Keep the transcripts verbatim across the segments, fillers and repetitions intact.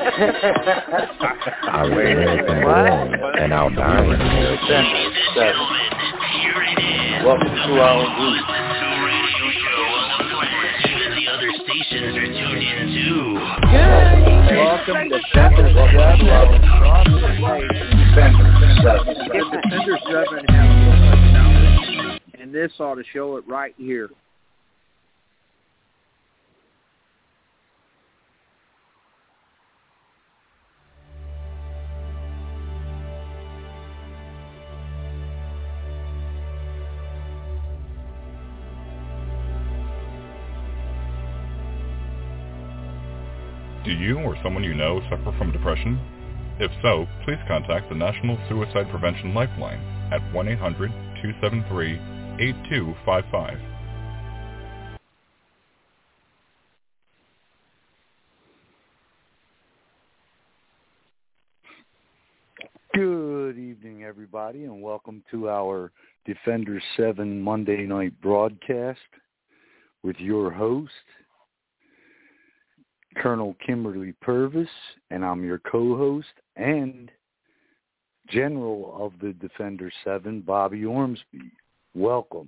I was American born and I'll die in America. Welcome to our group. Welcome to Defender seven. Defender seven has so much knowledge, and this ought to show it right here. Do you or someone you know suffer from depression? If so, please contact the National Suicide Prevention Lifeline at one eight hundred two seven three eight two five five. Good evening, everybody, and welcome to our Defender seven Monday night broadcast with your host, Colonel Kimberly Purvis, and I'm your co-host and General of the Defender seven, Bobby Ormsby. Welcome.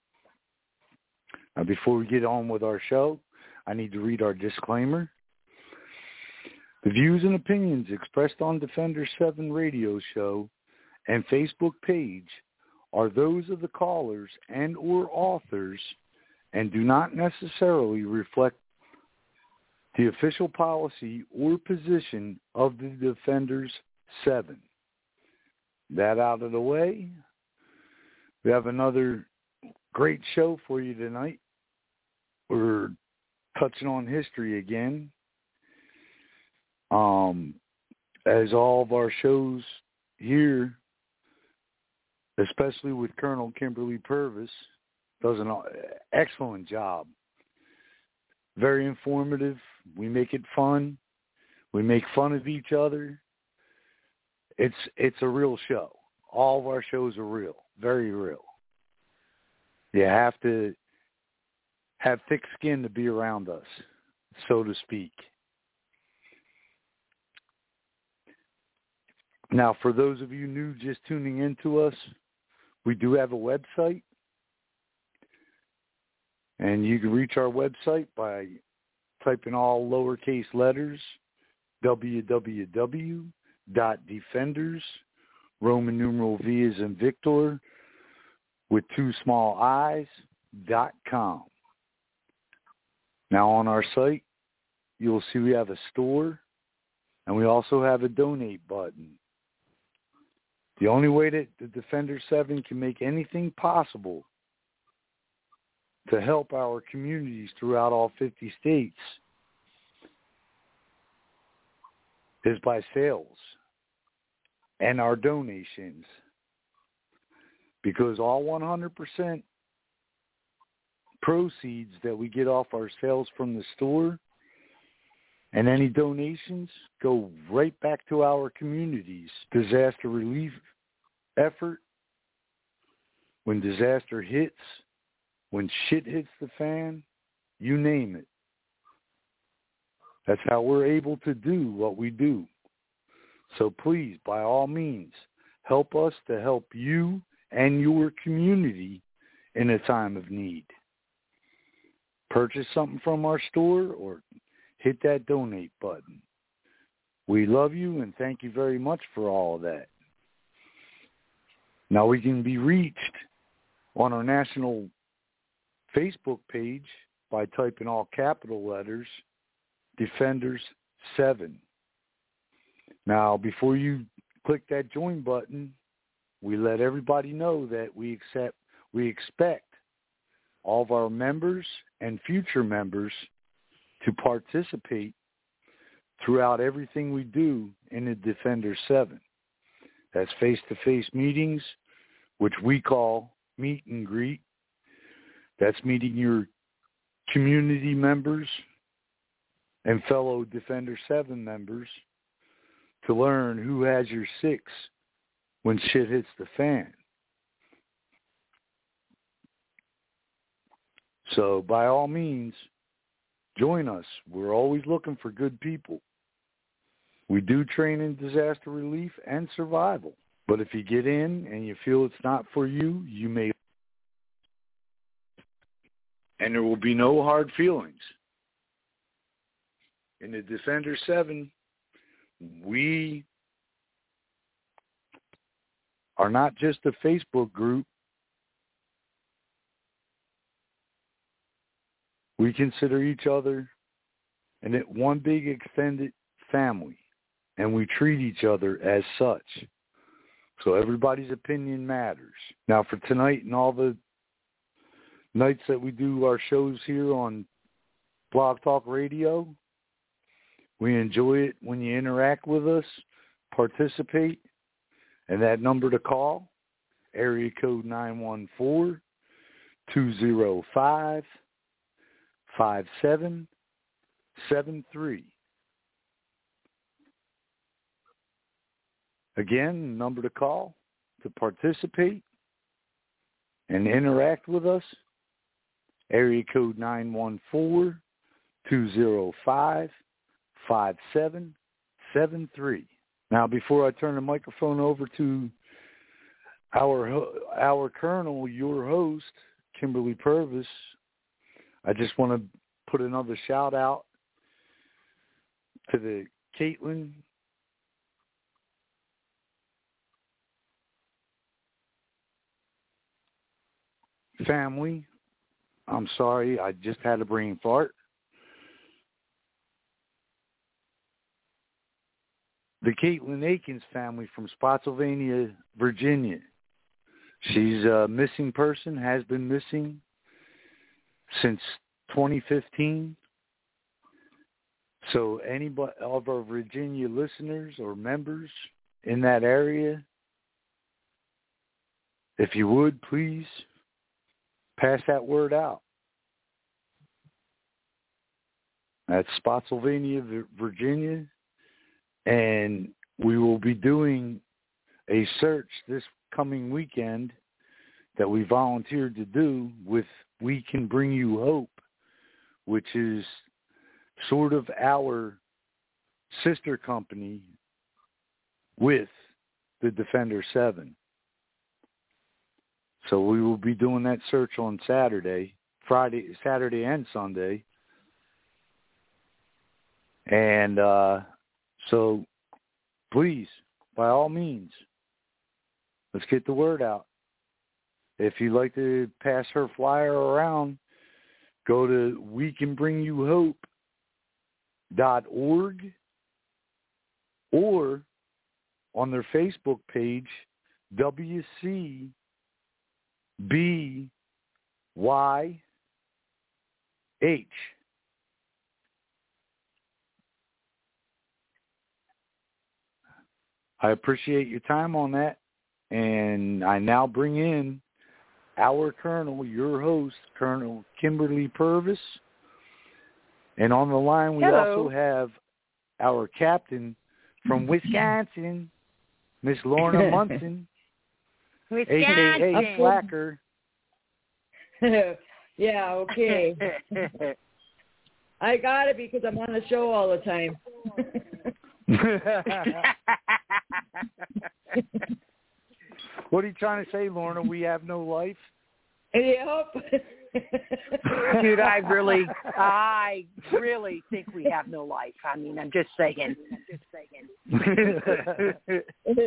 Now, before we get on with our show, I need to read our disclaimer. The views and opinions expressed on Defender seven radio show and Facebook page are those of the callers and or authors and do not necessarily reflect the official policy or position of the Defenders seven. That out of the way, we have another great show for you tonight. We're touching on history again. Um, as all of our shows here, especially with Colonel Kimberly Purvis, does an excellent job. Very informative. We make it fun. We make fun of each other. It's it's a real show. All of our shows are real, very real. You have to have thick skin to be around us, so to speak. Now, for those of you new just tuning into us, we do have a website. And you can reach our website by typing all lowercase letters, w w w dot defenders, Roman numeral V as in Victor, with two small i's, dot com. Now on our site, you'll see we have a store, and we also have a donate button. The only way that the Defender seven can make anything possible to help our communities throughout all fifty states is by sales and our donations, because all one hundred percent proceeds that we get off our sales from the store and any donations go right back to our communities' disaster relief effort. When disaster hits, when shit hits the fan, you name it. That's how we're able to do what we do. So please, by all means, help us to help you and your community in a time of need. Purchase something from our store or hit that donate button. We love you and thank you very much for all of that. Now we can be reached on our national Facebook page by typing all capital letters, Defenders seven. Now, before you click that join button, we let everybody know that we accept, we expect all of our members and future members to participate throughout everything we do in the Defender seven. That's face-to-face meetings, which we call meet and greet. That's meeting your community members and fellow Defender seven members to learn who has your six when shit hits the fan. So by all means, join us. We're always looking for good people. We do train in disaster relief and survival. But if you get in and you feel it's not for you, you may. And there will be no hard feelings. In the Defender seven, we are not just a Facebook group. We consider each other and it one big extended family, and we treat each other as such. So everybody's opinion matters. Now for tonight and all the nights that we do our shows here on Blog Talk Radio, we enjoy it when you interact with us, participate, and that number to call, area code nine one four, two zero five, five seven seven three. Again, number to call to participate and interact with us, area code nine one four, two zero five, five seven seven three. Now, before I turn the microphone over to our our colonel, your host, Kimberly Purvis, I just want to put another shout out to the Caitlin family. I'm sorry, I just had a brain fart. The Caitlin Akins family from Spotsylvania, Virginia. She's a missing person, has been missing since twenty fifteen. So any of our Virginia listeners or members in that area, if you would, please pass that word out. That's Spotsylvania, Virginia. And we will be doing a search this coming weekend that we volunteered to do with We Can Bring You Hope, which is sort of our sister company with the Defender seven. So we will be doing that search on Saturday, Friday, Saturday and Sunday. And uh, so please, by all means, let's get the word out. If you'd like to pass her flyer around, go to we can bring you hope dot org or on their Facebook page, W C B Y H. I appreciate your time on that, and I now bring in our colonel, your host, Colonel Kimberly Purvis. And on the line, we Hello. also have our captain from Wisconsin, Miss Lorna Munson, a k a. Slacker. Yeah, okay. I got it because I'm on the show all the time. What are you trying to say, Lorna? We have no life? Yep. Dude, I really, I really think we have no life. I mean, I'm just saying. I'm just saying.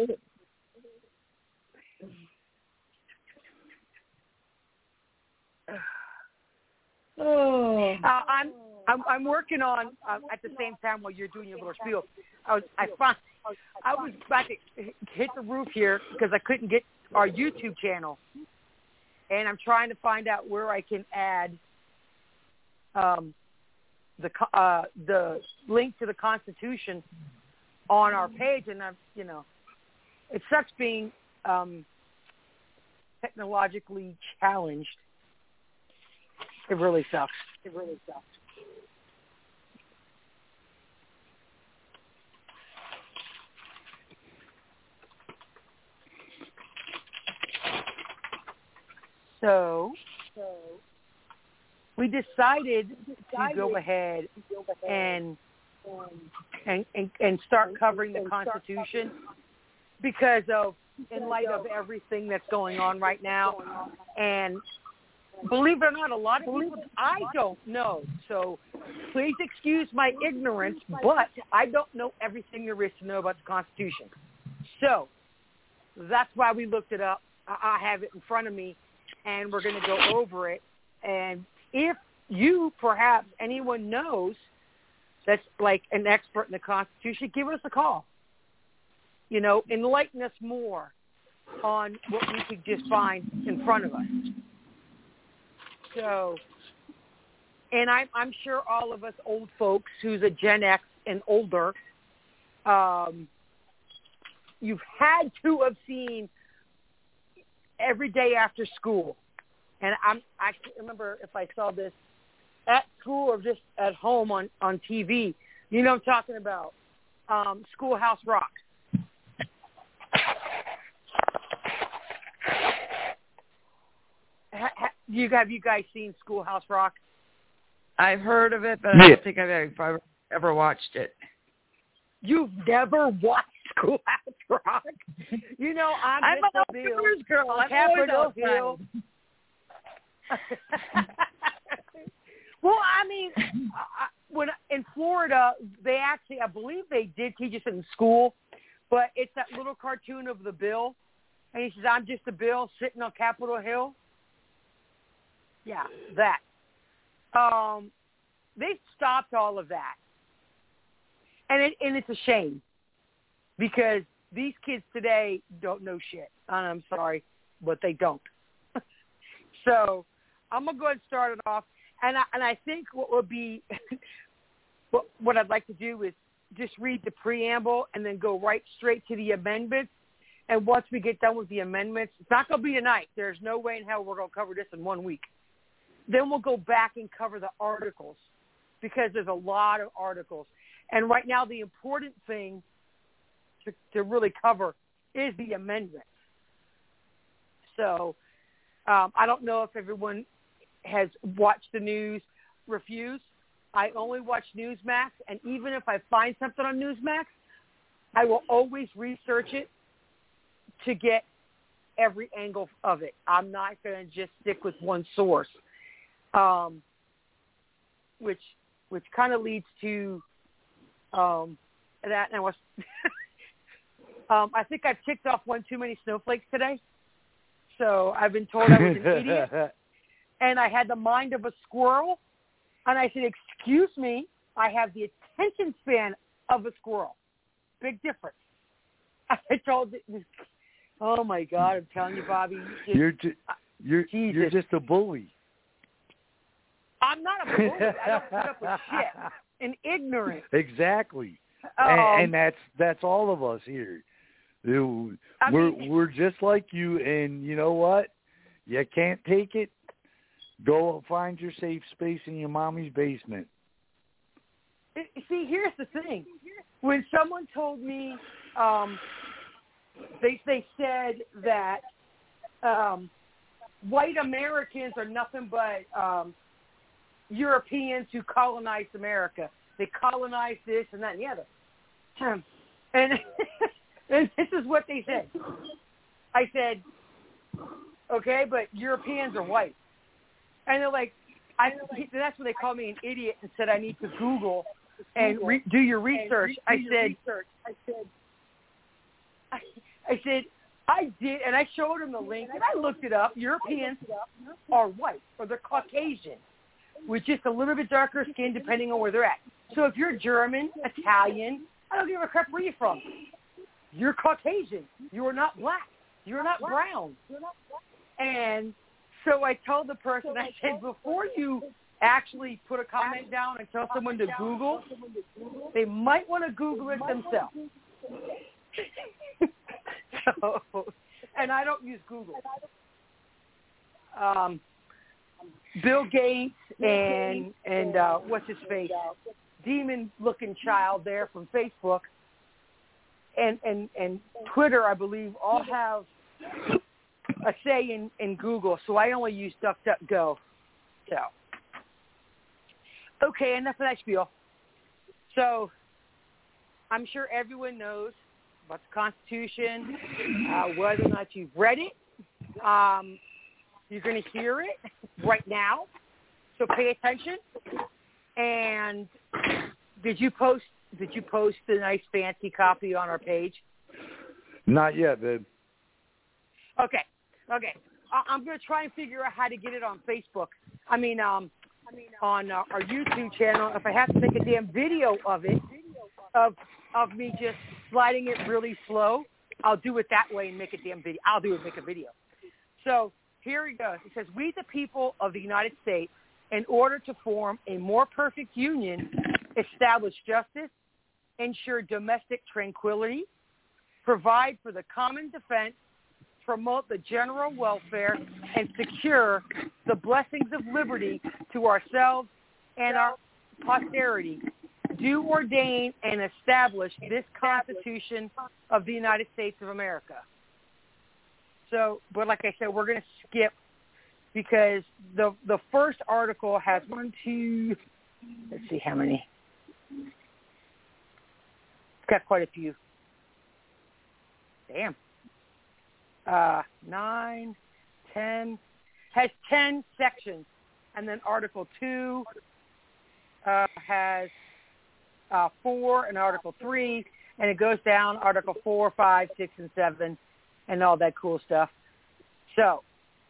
Oh. Uh, I'm, I'm, I'm working on uh, at the same time while you're doing your little spiel. I was, I found, I was about to hit the roof here because I couldn't get our YouTube channel. And I'm trying to find out where I can add um, the uh, the link to the Constitution on our page. And I've, you know, it sucks being um, technologically challenged. It really sucks. It really sucks. So, we decided to go ahead and and, and, and start covering the Constitution because of, in light of everything that's going on right now. And believe it or not, a lot of people, I don't know. So please excuse my ignorance, but I don't know everything there is to know about the Constitution. So that's why we looked it up. I have it in front of me, and we're going to go over it. And if you, perhaps anyone knows that's like an expert in the Constitution, give us a call. You know, enlighten us more on what we could just find in front of us. So, and I'm, I'm sure all of us old folks who's a Gen X and older, um, you've had to have seen Every Day After School. And I'm, I can't remember if I saw this at school or just at home on, on T V. You know what I'm talking about. Um, Schoolhouse Rock. Ha, ha, you, have you guys seen Schoolhouse Rock? I've heard of it, but Yeah. I don't think I've ever, ever watched it. You've never watched Schoolhouse Rock? You know, I'm, I'm just an a Bill outdoors girl. on I'm Capitol always Hill. Well, I mean, I, when in Florida, they actually, I believe they did teach us in school, but it's that little cartoon of the Bill, and he says, "I'm just a Bill sitting on Capitol Hill." Yeah, that. Um, they stopped all of that, and it, and it's a shame because these kids today don't know shit. And I'm sorry, but they don't. So I'm gonna go ahead and start it off, and I, and I think what would be what what I'd like to do is just read the preamble and then go right straight to the amendments. And once we get done with the amendments, it's not gonna be tonight. There's no way in hell we're gonna cover this in one week. Then we'll go back and cover the articles because there's a lot of articles. And right now, the important thing to, to really cover is the amendments. So um, I don't know if everyone has watched the news reviews. I only watch Newsmax, and even if I find something on Newsmax, I will always research it to get every angle of it. I'm not going to just stick with one source, um, which which kind of leads to um, that. And I was, um, I think I've ticked off one too many snowflakes today. So I've been told I was an idiot, and I had the mind of a squirrel. And I said, "Excuse me, I have the attention span of a squirrel. Big difference." I told it. Oh my God! I'm telling you, Bobby. You You're ju- you're Jesus. you're just a bully. I'm not a bully. I don't put up with shit and ignorance. Exactly, Um, and, and that's that's all of us here. We're I mean, we're just like you, and you know what? You can't take it. Go find your safe space in your mommy's basement. See, here's the thing. When someone told me, um, they they said that um, white Americans are nothing but um, Europeans who colonized America. They colonized this and that and the other. And, and this is what they said. I said, okay, but Europeans are white. And they're like, I, that's when they called me an idiot and said I need to Google and re- do your research. I said, I said, I, I said, I did, and I showed him the link, and I looked it up. Europeans are white, or they're Caucasian, with just a little bit darker skin depending on where they're at. So if you're German, Italian, I don't give a crap where you're from. You're Caucasian. You are not black. You're not brown. And so I told the person, I said, before you actually put a comment down and tell someone to Google, they might want to Google it themselves. So, and I don't use Google. Um, Bill Gates and and uh, what's his face, demon-looking child there from Facebook, and and and Twitter, I believe, all have a say in, in Google, so I only use DuckDuckGo. So, okay, enough of that spiel. So I'm sure everyone knows about the Constitution, uh, whether or not you've read it. Um, you're going to hear it right now, so pay attention. And did you post? Did you post the nice fancy copy on our page? Not yet, babe. Okay, okay. I- I'm going to try and figure out how to get it on Facebook. I mean, um, on uh, our YouTube channel. If I have to make a damn video of it, of of me just sliding it really slow, I'll do it that way and make a damn video. I'll do it, make a video. So here it goes. It says, we the people of the United States, in order to form a more perfect union, establish justice, ensure domestic tranquility, provide for the common defense, promote the general welfare, and secure the blessings of liberty to ourselves and our posterity, do ordain and establish this Constitution of the United States of America. So, but like I said, we're going to skip because the the first article has one, two, let's see how many. It's got quite a few. Damn. Uh, nine, ten, has ten sections. And then Article two uh, has uh, four and Article three, and it goes down Article four, five, six, and seven, and all that cool stuff. So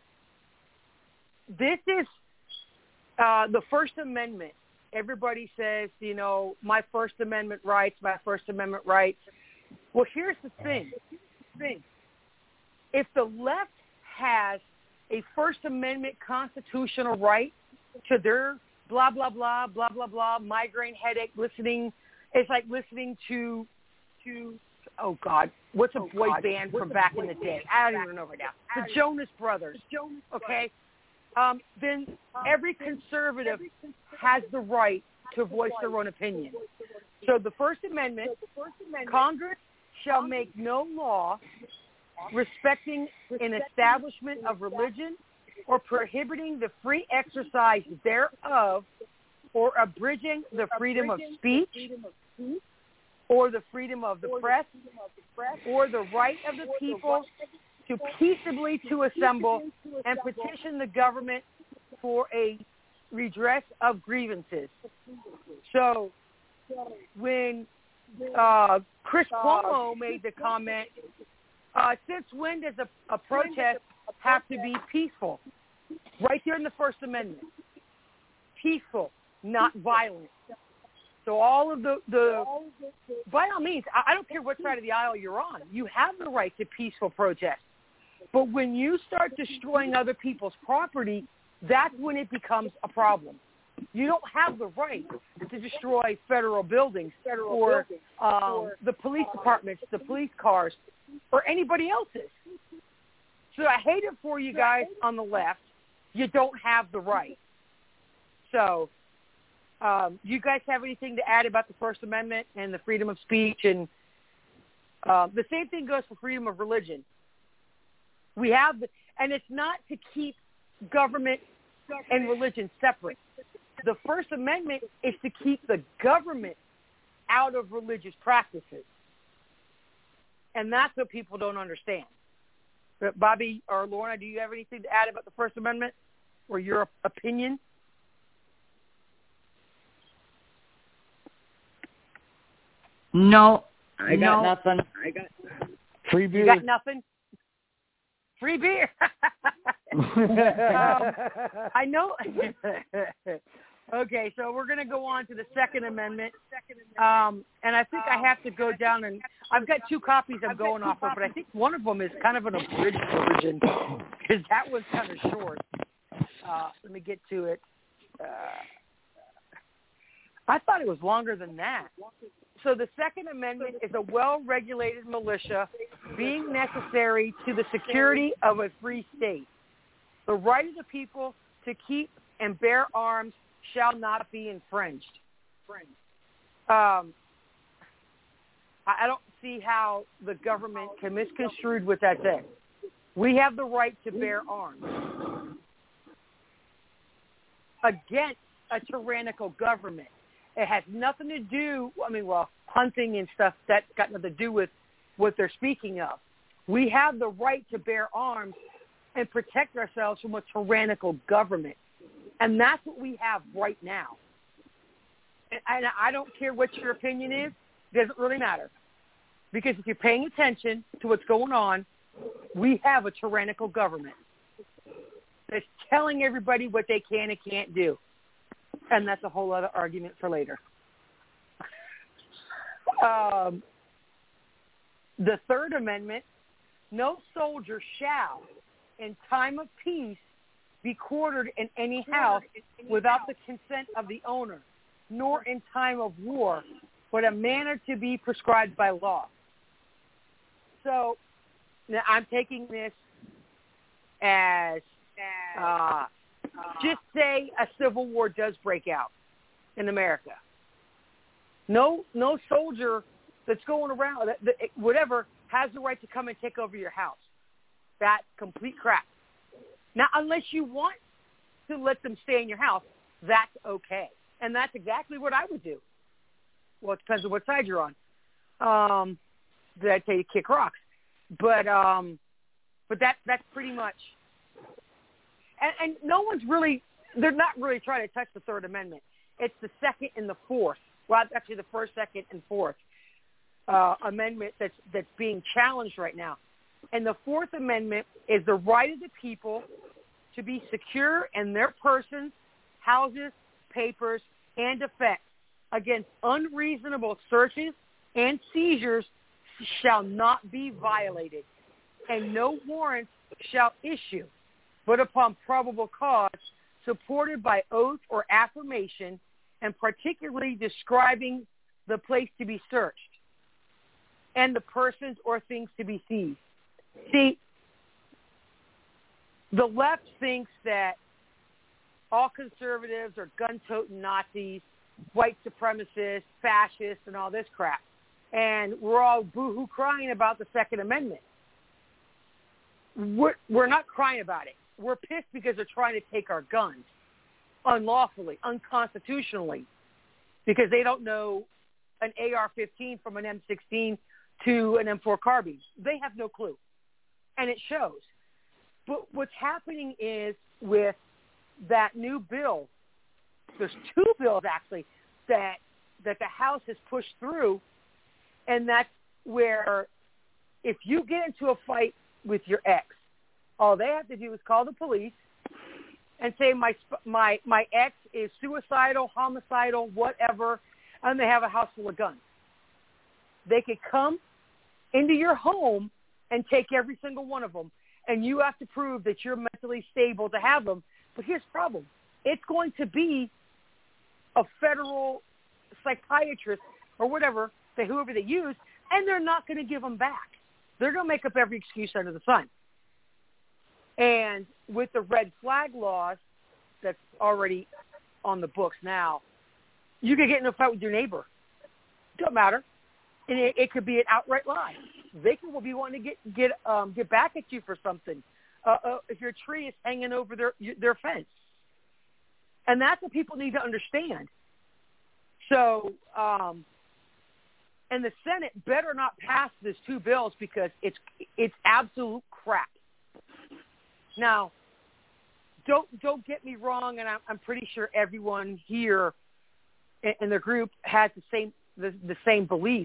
this is uh, the First Amendment. Everybody says, you know, my First Amendment rights, my First Amendment rights. Well, here's the thing. thing. If the left has a First Amendment constitutional right to their blah, blah, blah, blah, blah, blah, migraine headache listening, it's like listening to, to oh, God, what's a oh, boy God. band from back in the day? I don't even know right now. The Jonas Brothers, okay? Um, then every conservative has the right to voice their own opinion. So the First Amendment, Congress shall make no law respecting an establishment of religion or prohibiting the free exercise thereof or abridging the freedom of speech or the freedom of the press or the right of the people to peaceably to assemble and petition the government for a redress of grievances. So when uh, Chris Cuomo made the comment, uh, since when does a, a protest have to be peaceful? Right there in the First Amendment. Peaceful, not violent. So all of the, the by all means, I, I don't care what side of the aisle you're on. You have the right to peaceful protest. But when you start destroying other people's property, that's when it becomes a problem. You don't have the right to destroy federal buildings or um, the police departments, the police cars, or anybody else's. So I hate it for you guys on the left. You don't have the right. So um, do you guys have anything to add about the First Amendment and the freedom of speech? And uh, the same thing goes for freedom of religion. We have, the, and it's not to keep government and religion separate. The First Amendment is to keep the government out of religious practices. And that's what people don't understand. But Bobby or Lorna, do you have anything to add about the First Amendment or your opinion? No, I got no. nothing. I got free beer. You got nothing? Free beer. um, I know. Okay, so we're going to go on to the Second Amendment. Um, and I think I have to go down and I've got two copies I'm going off of, but I think one of them is kind of an abridged version because that was kind of short. Uh, let me get to it. Uh, I thought it was longer than that. So the Second Amendment is a well-regulated militia being necessary to the security of a free state. The right of the people to keep and bear arms shall not be infringed. Um, I don't see how the government can misconstrue what that says. We have the right to bear arms against a tyrannical government. It has nothing to do, I mean, well, hunting and stuff, that's got nothing to do with what they're speaking of. We have the right to bear arms and protect ourselves from a tyrannical government. And that's what we have right now. And, and I don't care what your opinion is. It doesn't really matter. Because if you're paying attention to what's going on, we have a tyrannical government that's telling everybody what they can and can't do. And that's a whole other argument for later. um, the Third Amendment, no soldier shall, in time of peace, be quartered in any house without the consent of the owner, nor in time of war, but a manner to be prescribed by law. So now I'm taking this as uh, just say a civil war does break out in America. No, no soldier that's going around, that, that, whatever, has the right to come and take over your house. That's complete crap. Now, unless you want to let them stay in your house, that's okay. And that's exactly what I would do. Well, it depends on what side you're on. Um, did I tell you to kick rocks? But um, but that that's pretty much. And, and no one's really, they're not really trying to touch the Third Amendment. It's the second and the fourth. Well, actually the first, second, and fourth uh, amendment that's that's being challenged right now. And the Fourth Amendment is the right of the people to be secure in their persons, houses, papers, and effects against unreasonable searches and seizures shall not be violated, and no warrants shall issue, but upon probable cause, supported by oath or affirmation, and particularly describing the place to be searched and the persons or things to be seized. See, the left thinks that all conservatives are gun-toting Nazis, white supremacists, fascists, and all this crap. And we're all boo-hoo crying about the Second Amendment. We're, we're not crying about it. We're pissed because they're trying to take our guns unlawfully, unconstitutionally, because they don't know an A R fifteen from an M sixteen to an M four carbine. They have no clue. And it shows. But what's happening is with that new bill, there's two bills actually that that the House has pushed through, and that's where if you get into a fight with your ex, all they have to do is call the police and say my my my ex is suicidal, homicidal, whatever, and they have a house full of guns. They could come into your home and take every single one of them, and you have to prove that you're mentally stable to have them. But here's the problem. It's going to be a federal psychiatrist or whatever, they, whoever they use, and they're not going to give them back. They're going to make up every excuse under the sun. And with the red flag laws that's already on the books now, you could get in a fight with your neighbor. Don't matter. And it, it could be an outright lie. They could be wanting to get get um, get back at you for something. Uh, uh, if your tree is hanging over their their fence, and that's what people need to understand. So, um, and the Senate better not pass these two bills because it's it's absolute crap. Now, don't don't get me wrong, and I'm, I'm pretty sure everyone here in, in the group has the same the, the same belief.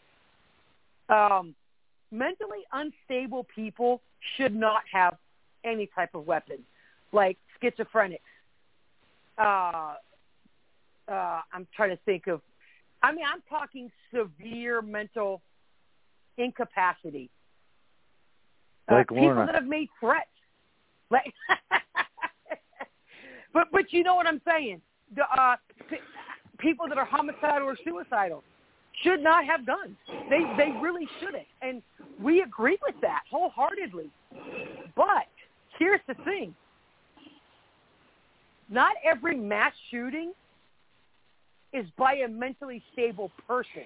Um, mentally unstable people should not have any type of weapon, like schizophrenics. Uh, uh, I'm trying to think of, I mean, I'm talking severe mental incapacity. Like uh, people Lorna. that have made threats. Like, but but you know what I'm saying? The uh, p- people that are homicidal or suicidal should not have guns. They they really shouldn't. And we agree with that wholeheartedly. But here's the thing. Not every mass shooting is by a mentally stable person.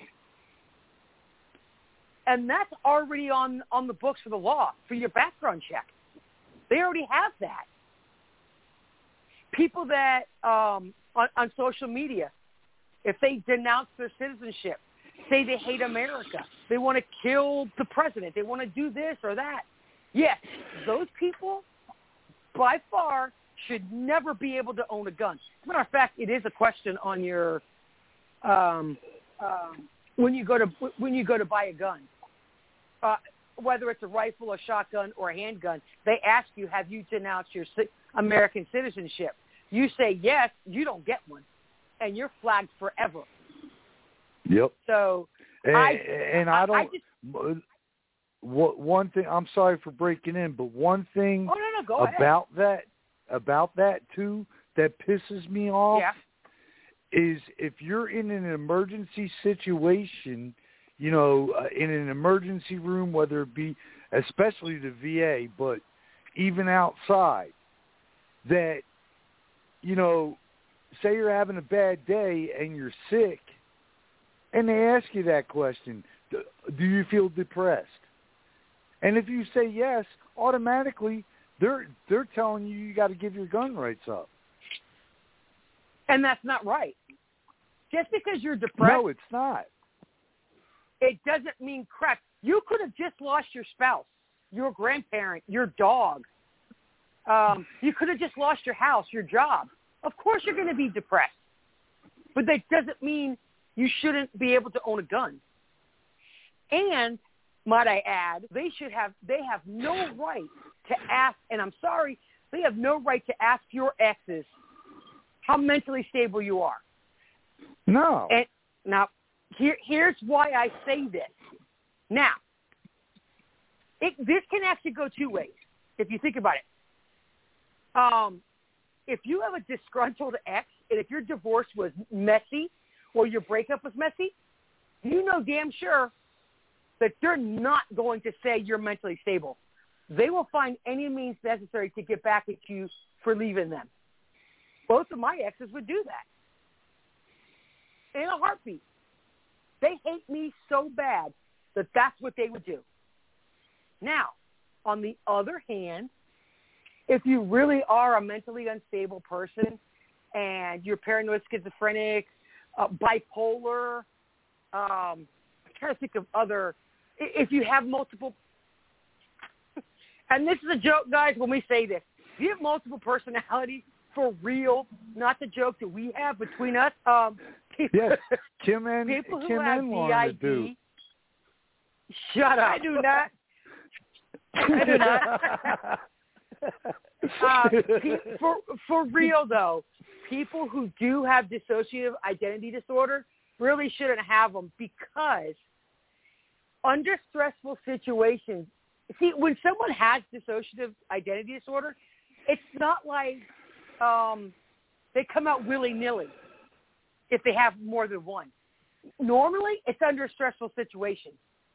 And that's already on, on the books for the law, for your background check. They already have that. People that, um, on, on social media, if they denounce their citizenship, say they hate America, they want to kill the president, they want to do this or that, yes, those people by far should never be able to own a gun. As a matter of fact, it is a question on your um, um, when you go to when you go to buy a gun, uh, whether it's a rifle, a shotgun, or a handgun. They ask you, have you denounced your American citizenship? You say yes, you don't get one, and you're flagged forever. Yep. So, and I, and I don't. I just, what one thing? I'm sorry for breaking in, but one thing oh, no, no, go about ahead. that about that too that pisses me off yeah. is if you're in an emergency situation, you know, uh, in an emergency room, whether it be especially the V A, but even outside, that, you know, say you're having a bad day and you're sick, and they ask you that question, do you feel depressed? And if you say yes, automatically they're they're telling you you got to give your gun rights up. And that's not right. Just because you're depressed, no, it's not. It doesn't mean crap. You could have just lost your spouse, your grandparent, your dog. Um, you could have just lost your house, your job. Of course you're going to be depressed. But that doesn't mean you shouldn't be able to own a gun. And, might I add, they should have, they have no right to ask, and I'm sorry, they have no right to ask your exes how mentally stable you are. No. And now, here, here's why I say this. Now, it, this can actually go two ways, if you think about it. Um, if you have a disgruntled ex, and if your divorce was messy, or your breakup was messy, you know damn sure that they're not going to say you're mentally stable. They will find any means necessary to get back at you for leaving them. Both of my exes would do that. In a heartbeat. They hate me so bad that that's what they would do. Now, on the other hand, if you really are a mentally unstable person and you're paranoid, schizophrenic, uh, bipolar, um, I'm trying to think of other, if you have multiple, and this is a joke, guys, when we say this, if you have multiple personalities, for real, not the joke that we have between us. Um, people, yes, Kim and people who Kim have and D Lauren I to do. D. Shut up. I do not. I do not. uh, pe- for for real though, people who do have dissociative identity disorder really shouldn't have them, because under stressful situations, see, when someone has dissociative identity disorder, it's not like um, they come out willy-nilly if they have more than one. Normally, it's under a stressful situation.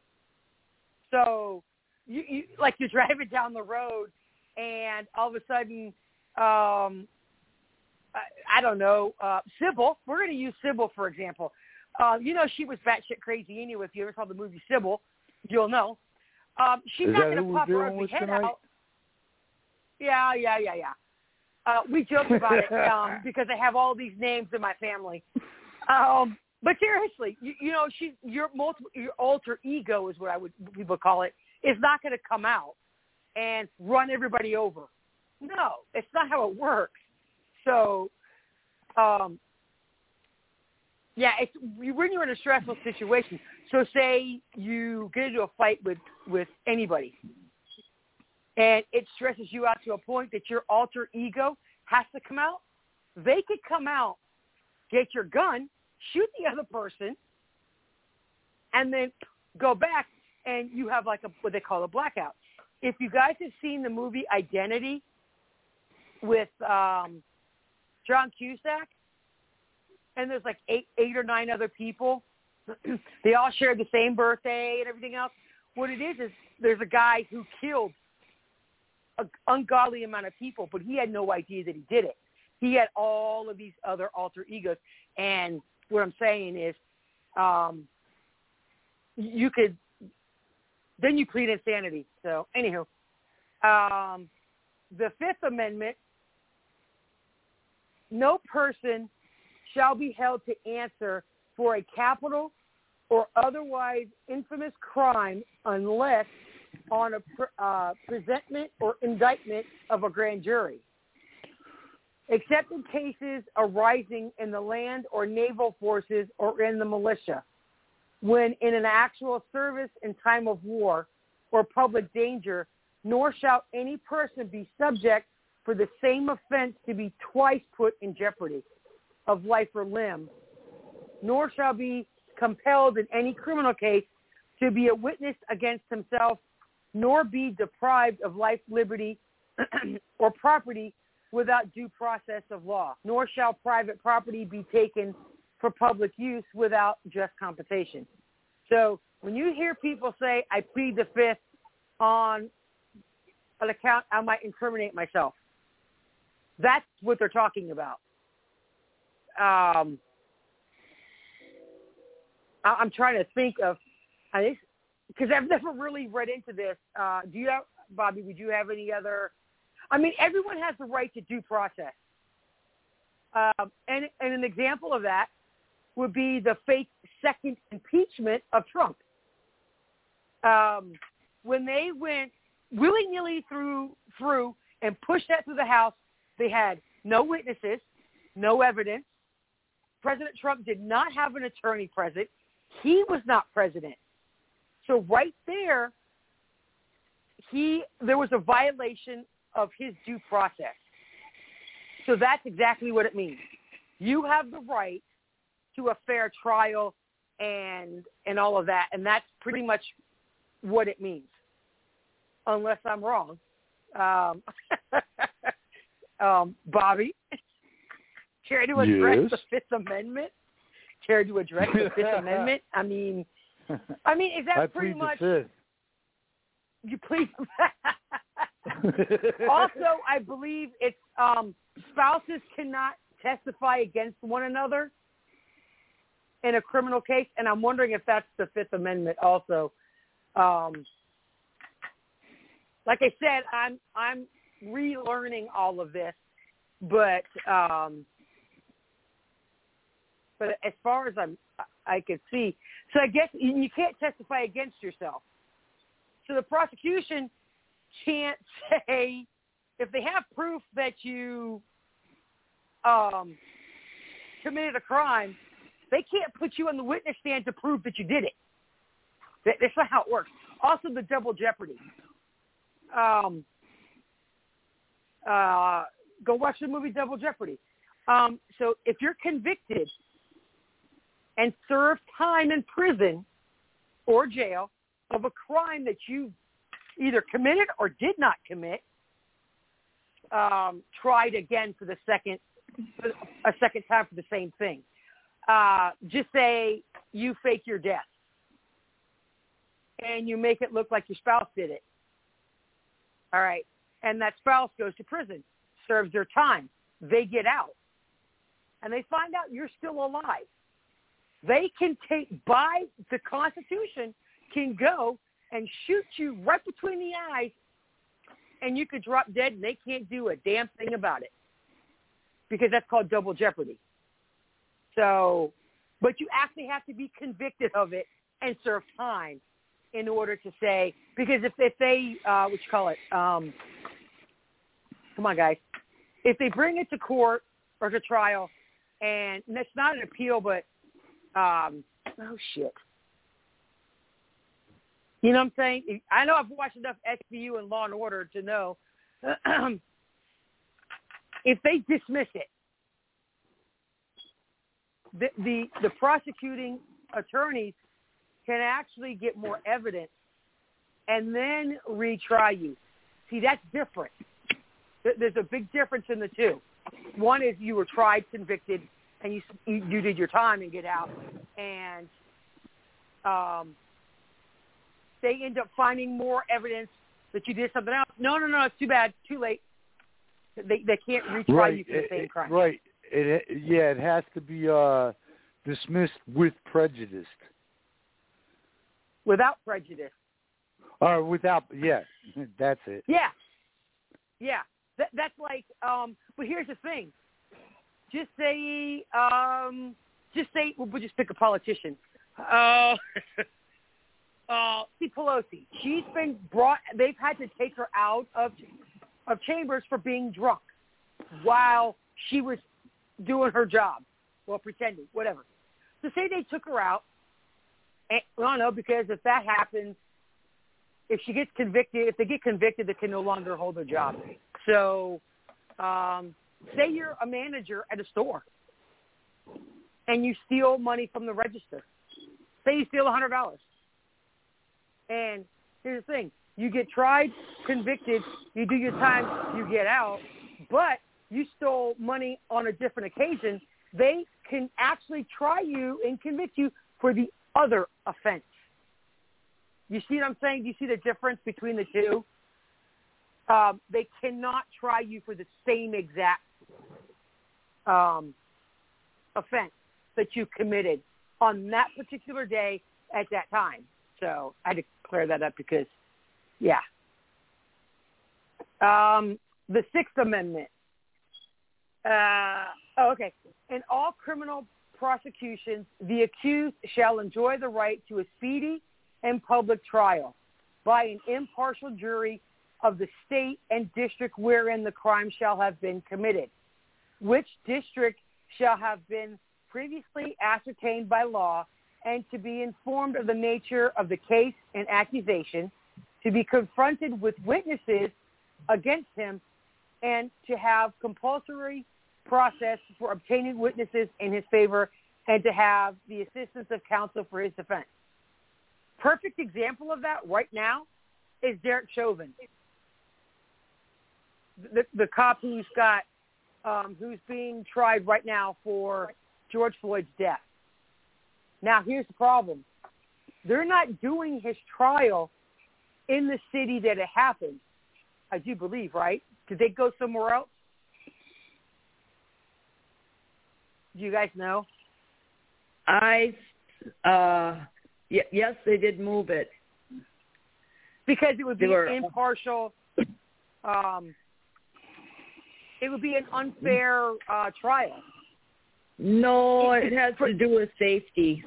So, you, you like you're driving down the road, and all of a sudden, um, I, I don't know, uh, Sybil. We're going to use Sybil for example. Uh, you know, she was batshit crazy anyway. If you ever saw the movie Sybil, you'll know. Um, she's Is not that going who to pop we're her dealing ugly with head tonight? out. Yeah, yeah, yeah, yeah. Uh, we joke about it um, because I have all these names in my family. Um, but seriously, you, you know, she, your multiple, your alter ego is what I would people call it, is not going to come out and run everybody over. No, it's not how it works. So, um, yeah, it's when you're in a stressful situation. So, say you get into a fight with with anybody, and it stresses you out to a point that your alter ego has to come out. They could come out, get your gun, shoot the other person, and then go back, and you have like a what they call a blackout. If you guys have seen the movie Identity with um, John Cusack, and there's like eight, eight or nine other people, they all share the same birthday and everything else. What it is is there's a guy who killed an ungodly amount of people, but he had no idea that he did it. He had all of these other alter egos, and what I'm saying is, um, you could then you plead insanity. So, anywho, um, the Fifth Amendment: no person shall be held to answer for a capital or otherwise infamous crime unless on a uh, presentment or indictment of a grand jury, except in cases arising in the land or naval forces or in the militia, when in an actual service in time of war or public danger, nor shall any person be subject for the same offense to be twice put in jeopardy of life or limb, nor shall be compelled in any criminal case to be a witness against himself, nor be deprived of life, liberty, or property without due process of law, nor shall private property be taken for public use without just compensation. So when you hear people say, I plead the fifth on an account, I might incriminate myself, that's what they're talking about. Um, I, I'm trying to think of, I think, because I've never really read into this. Uh, do you have, Bobby, would you have any other, I mean, everyone has the right to due process. Um, and, and an example of that would be the fake second impeachment of Trump. Um, when they went willy-nilly through, through and pushed that through the House, they had no witnesses, no evidence. President Trump did not have an attorney present. He was not president. So right there, he there was a violation of his due process. So that's exactly what it means. You have the right to a fair trial and and all of that, and that's pretty much what it means, unless I'm wrong. Um, um, Bobby, care to address yes. the Fifth Amendment? Care to address the Fifth Amendment? I mean, I mean, is that I pretty plead much? The fifth. You plead. Also, I believe it's um, spouses cannot testify against one another in a criminal case, and I'm wondering if that's the Fifth Amendment also. Um, like I said, I'm I'm relearning all of this, but um, but as far as I'm I could see, so I guess you can't testify against yourself. So the prosecution can't say, if they have proof that you um, committed a crime, they can't put you on the witness stand to prove that you did it. That, that's not how it works. Also, the double jeopardy. Um, uh, go watch the movie Double Jeopardy. Um, so if you're convicted and serve time in prison or jail of a crime that you either committed or did not commit, um, tried again for the second, a second time for the same thing. Uh, just say you fake your death and you make it look like your spouse did it. All right. And that spouse goes to prison, serves their time. They get out and they find out you're still alive. They can take, by the Constitution, can go and shoot you right between the eyes, and you could drop dead, and they can't do a damn thing about it because that's called double jeopardy. So, but you actually have to be convicted of it and serve time in order to say, because if, if they, uh, what you call it, um, come on, guys, if they bring it to court or to trial, and, and it's not an appeal, but, um, oh, shit. You know what I'm saying? I know I've watched enough S V U and Law and Order to know if they dismiss it, the, the the prosecuting attorneys can actually get more evidence and then retry you. See, that's different. There's a big difference in the two. One is you were tried, convicted, and you you did your time and get out, and um. they end up finding more evidence that you did something else. No, no, no, it's too bad, too late. They they can't retry right. you for the same crime. Right. It, yeah, it has to be uh, dismissed with prejudice. Without prejudice. Or without, yeah, that's it. Yeah. Yeah. That, that's like, um, but here's the thing. just say, um, just say, we'll just pick a politician. Uh, uh, see Pelosi. She's been brought. They've had to take her out of of chambers for being drunk while she was doing her job, well, pretending, whatever. So say they took her out. And, I don't know, because if that happens, if she gets convicted, if they get convicted, they can no longer hold their job. So, um, say you're a manager at a store and you steal money from the register. Say you steal one hundred dollars. And here's the thing. You get tried, convicted, you do your time, you get out, but you stole money on a different occasion. They can actually try you and convict you for the other offense. You see what I'm saying? Do you see the difference between the two? Um, they cannot try you for the same exact um, offense that you committed on that particular day at that time. So I had to clear that up because, yeah. Um, the Sixth Amendment. Uh, oh, okay. In all criminal prosecutions, the accused shall enjoy the right to a speedy and public trial by an impartial jury of the state and district wherein the crime shall have been committed, which district shall have been previously ascertained by law, and to be informed of the nature of the case and accusation, to be confronted with witnesses against him, and to have compulsory process for obtaining witnesses in his favor, and to have the assistance of counsel for his defense. Perfect example of that right now is Derek Chauvin, the, the cop who's got, um, who's being tried right now for George Floyd's death. Now, here's the problem. They're not doing his trial in the city that it happened, I do believe, right? Did they go somewhere else? Do you guys know? I, uh, y- yes, they did move it. Because it would be were, impartial. Um, it would be an unfair uh, trial. No, it has to do with safety.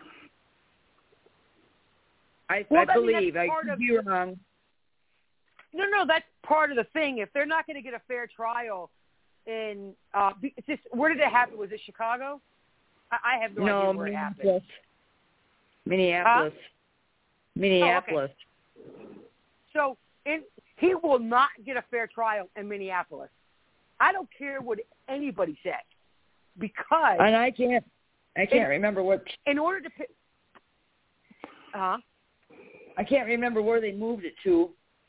I, well, I I mean, believe. I could be wrong. No, no, that's part of the thing. If they're not going to get a fair trial in, uh, it's just, where did it happen? Was it Chicago? I, I have no, no idea where it happened. Minneapolis. Huh? Minneapolis. Oh, okay. So in, he will not get a fair trial in Minneapolis. I don't care what anybody says. Because and I can't, I can't in, remember what. In order to, huh? I can't remember where they moved it to.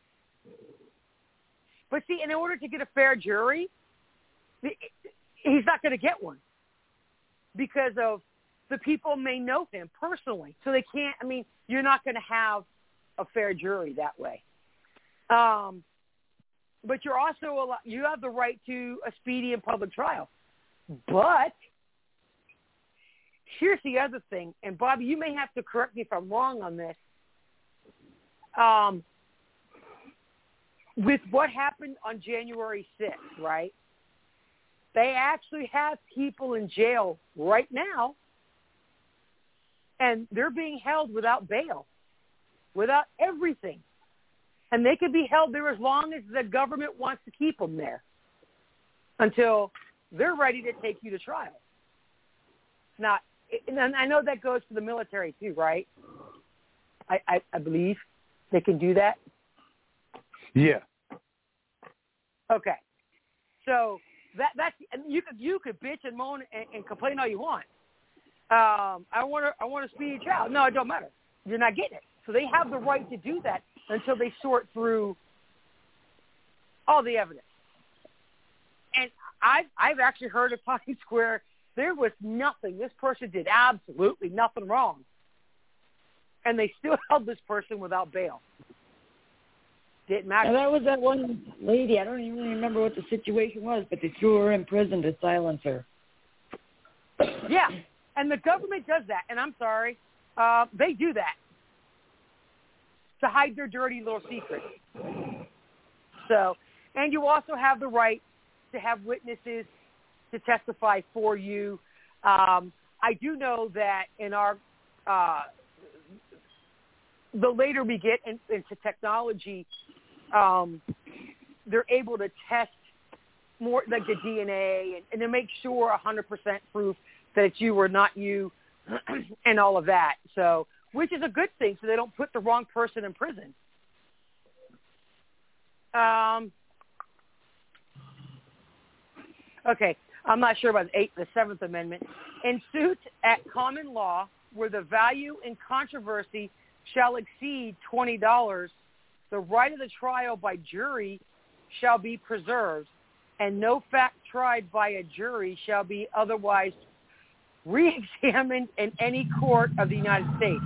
But see, in order to get a fair jury, he's not going to get one because of the people may know him personally, so they can't. I mean, you're not going to have a fair jury that way. Um, but you're also you have the right to a speedy and public trial. But here's the other thing, and Bobby, you may have to correct me if I'm wrong on this. Um, with what happened on January sixth, right? They actually have people in jail right now, and they're being held without bail, without everything. And they could be held there as long as the government wants to keep them there until they're ready to take you to trial. Now, and I know that goes to the military too, right? I, I, I believe they can do that. Yeah. Okay. So that that's you could you could bitch and moan and, and complain all you want. Um, I want to I want to speedy trial. No, it don't matter. You're not getting it. So they have the right to do that until they sort through all the evidence. And I've I've actually heard at Times Square there was nothing. This person did absolutely nothing wrong, and they still held this person without bail. Didn't matter. And that was that one lady. I don't even remember what the situation was, but they threw her in prison to silence her. Yeah, and the government does that. And I'm sorry, uh, they do that to hide their dirty little secrets. So, and you also have the right to have witnesses to testify for you. Um, I do know that in our uh, the later we get in, into technology, um, they're able to test more like the D N A and, and to make sure one hundred percent proof that it's you or not you and all of that. So, which is a good thing, so they don't put the wrong person in prison. Um, okay, I'm not sure about the, eighth, the Seventh Amendment. In suits at common law where the value in controversy shall exceed twenty dollars, the right of the trial by jury shall be preserved, and no fact tried by a jury shall be otherwise re-examined in any court of the United States.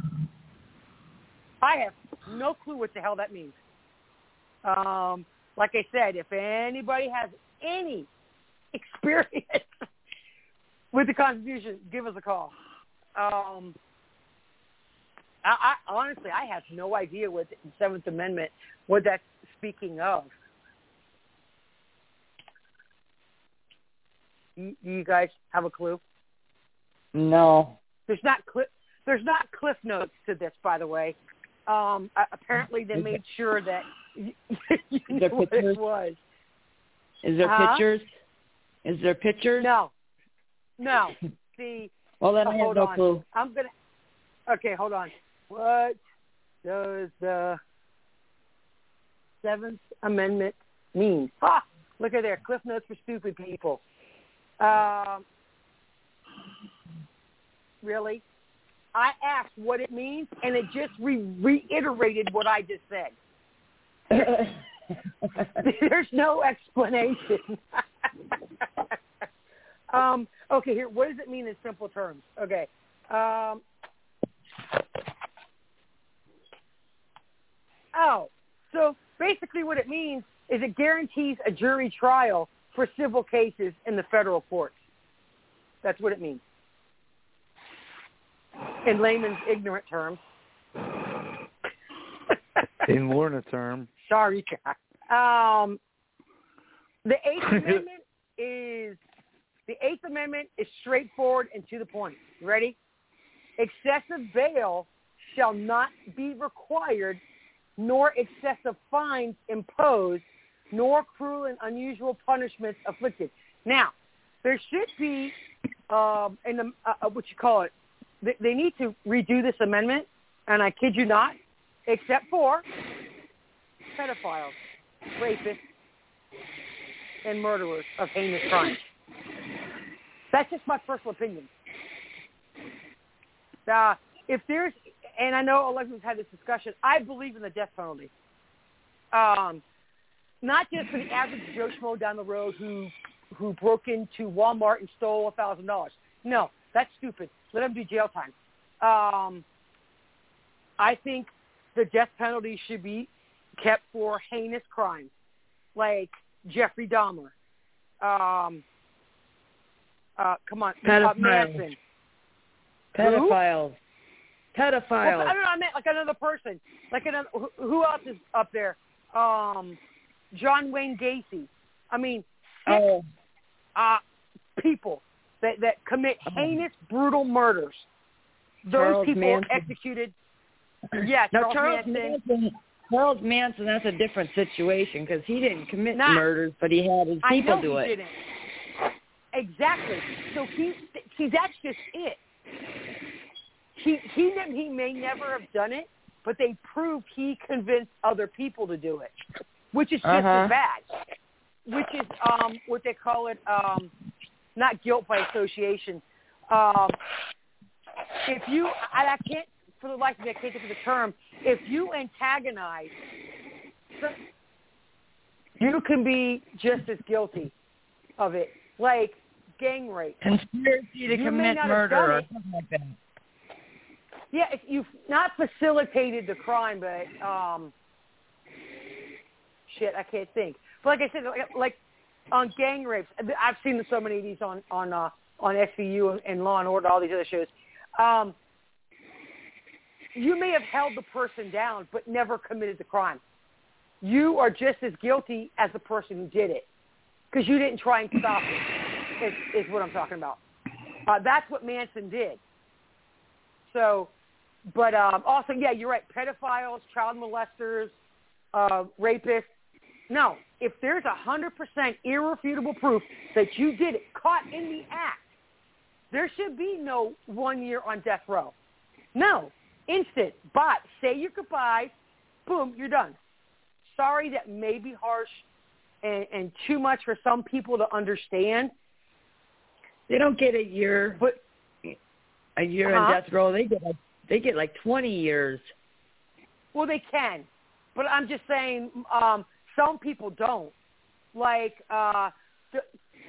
I have no clue what the hell that means. Um, like I said, if anybody has any experience with the Constitution, give us a call. Um, I, I honestly, I have no idea what the Seventh Amendment, what that's speaking of. You, you guys have a clue? No. There's not cliff. There's not cliff notes to this, by the way. Um, uh, apparently, they made sure that you, you knew what it was. Is there huh? pictures? Is there pictures? No. No. See. Well, then uh, I have hold no on. clue. I'm gonna. Okay, hold on. What does the Seventh Amendment mean? Ah, look at there. Cliff notes for stupid people. Um, really? I asked what it means, and it just re- reiterated what I just said. There's no explanation. um, okay, here. What does it mean in simple terms? Okay. Um, oh, so basically what it means is it guarantees a jury trial for civil cases in the federal courts. That's what it means. In layman's ignorant terms. In Lorna term. Sorry. Um, the Eighth Amendment is the Eighth Amendment is straightforward and to the point. You ready? Excessive bail shall not be required, nor excessive fines imposed, nor cruel and unusual punishments afflicted. Now, there should be, um, in the, uh, what you call it, they, they need to redo this amendment, and I kid you not, except for pedophiles, rapists, and murderers of heinous crimes. That's just my personal opinion. Uh, if there's, and I know Alexa's had this discussion, I believe in the death penalty. Um, not just for the average Joe Schmo down the road who who broke into Walmart and stole a thousand dollars. No, that's stupid. Let him do jail time. Um, I think the death penalty should be kept for heinous crimes like Jeffrey Dahmer. Um, uh, come on, uh, Manson. Pedophiles. Pedophiles. Well, I don't know. I meant like another person. Like another. Who else is up there? Um, John Wayne Gacy. I mean, oh. uh, people that that commit heinous, brutal murders. Those Charles people Manson. are executed. Yeah, no, Charles, Charles Manson. Manson. Charles Manson. That's a different situation because he didn't commit Nah, murders, but he had his I people know do he it. Didn't. Exactly. So he see that's just it. He he he may never have done it, but they proved he convinced other people to do it, which is just uh-huh. as bad. Which is um, what they call it, um, not guilt by association. Um, if you, I, I can't, for the life of me, I can't think of the term. If you antagonize, you can be just as guilty of it, like gang rape. Conspiracy to you commit murder or something like that. Yeah, if you've not facilitated the crime, but um, shit, I can't think. But like I said, like, like on gang rapes, I've seen so many of these on on uh, on S V U and Law and Order, all these other shows. Um, you may have held the person down, but never committed the crime. You are just as guilty as the person who did it because you didn't try and stop it. is, is what I'm talking about. Uh, that's what Manson did. So, but um, also, yeah, you're right. Pedophiles, child molesters, uh, rapists. No, if there's one hundred percent irrefutable proof that you did it, caught in the act, there should be no one year on death row. No, instant. But say your goodbyes. Boom, you're done. Sorry, that may be harsh and, and too much for some people to understand. They don't get a year, but a year uh-huh. on death row. They get like, they get like twenty years. Well, they can, but I'm just saying um, some people don't. Like, uh, the,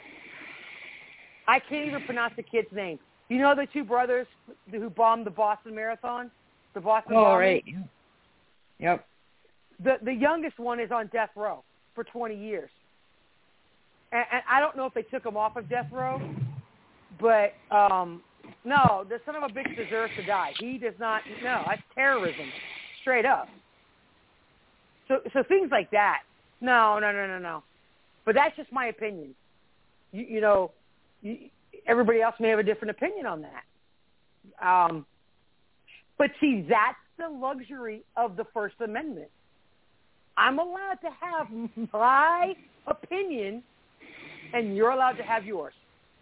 I can't even pronounce the kid's name. You know the two brothers who bombed the Boston Marathon, the Boston. Oh, bombing? right. Yep. The the youngest one is on death row for twenty years, and, and I don't know if they took him off of death row. But, um, no, the son of a bitch deserves to die. He does not, no, that's terrorism, straight up. So so things like that, no, no, no, no, no. But that's just my opinion. You, you know, you, everybody else may have a different opinion on that. Um, but see, that's the luxury of the First Amendment. I'm allowed to have my opinion, and you're allowed to have yours.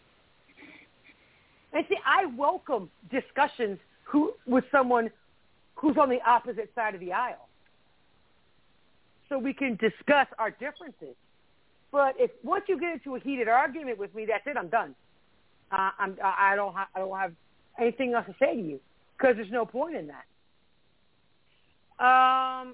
And see, I welcome discussions who with someone who's on the opposite side of the aisle, so we can discuss our differences. But if once you get into a heated argument with me, that's it. I'm done. Uh, I'm. I don't. Ha- I don't have anything else to say to you because there's no point in that. Um.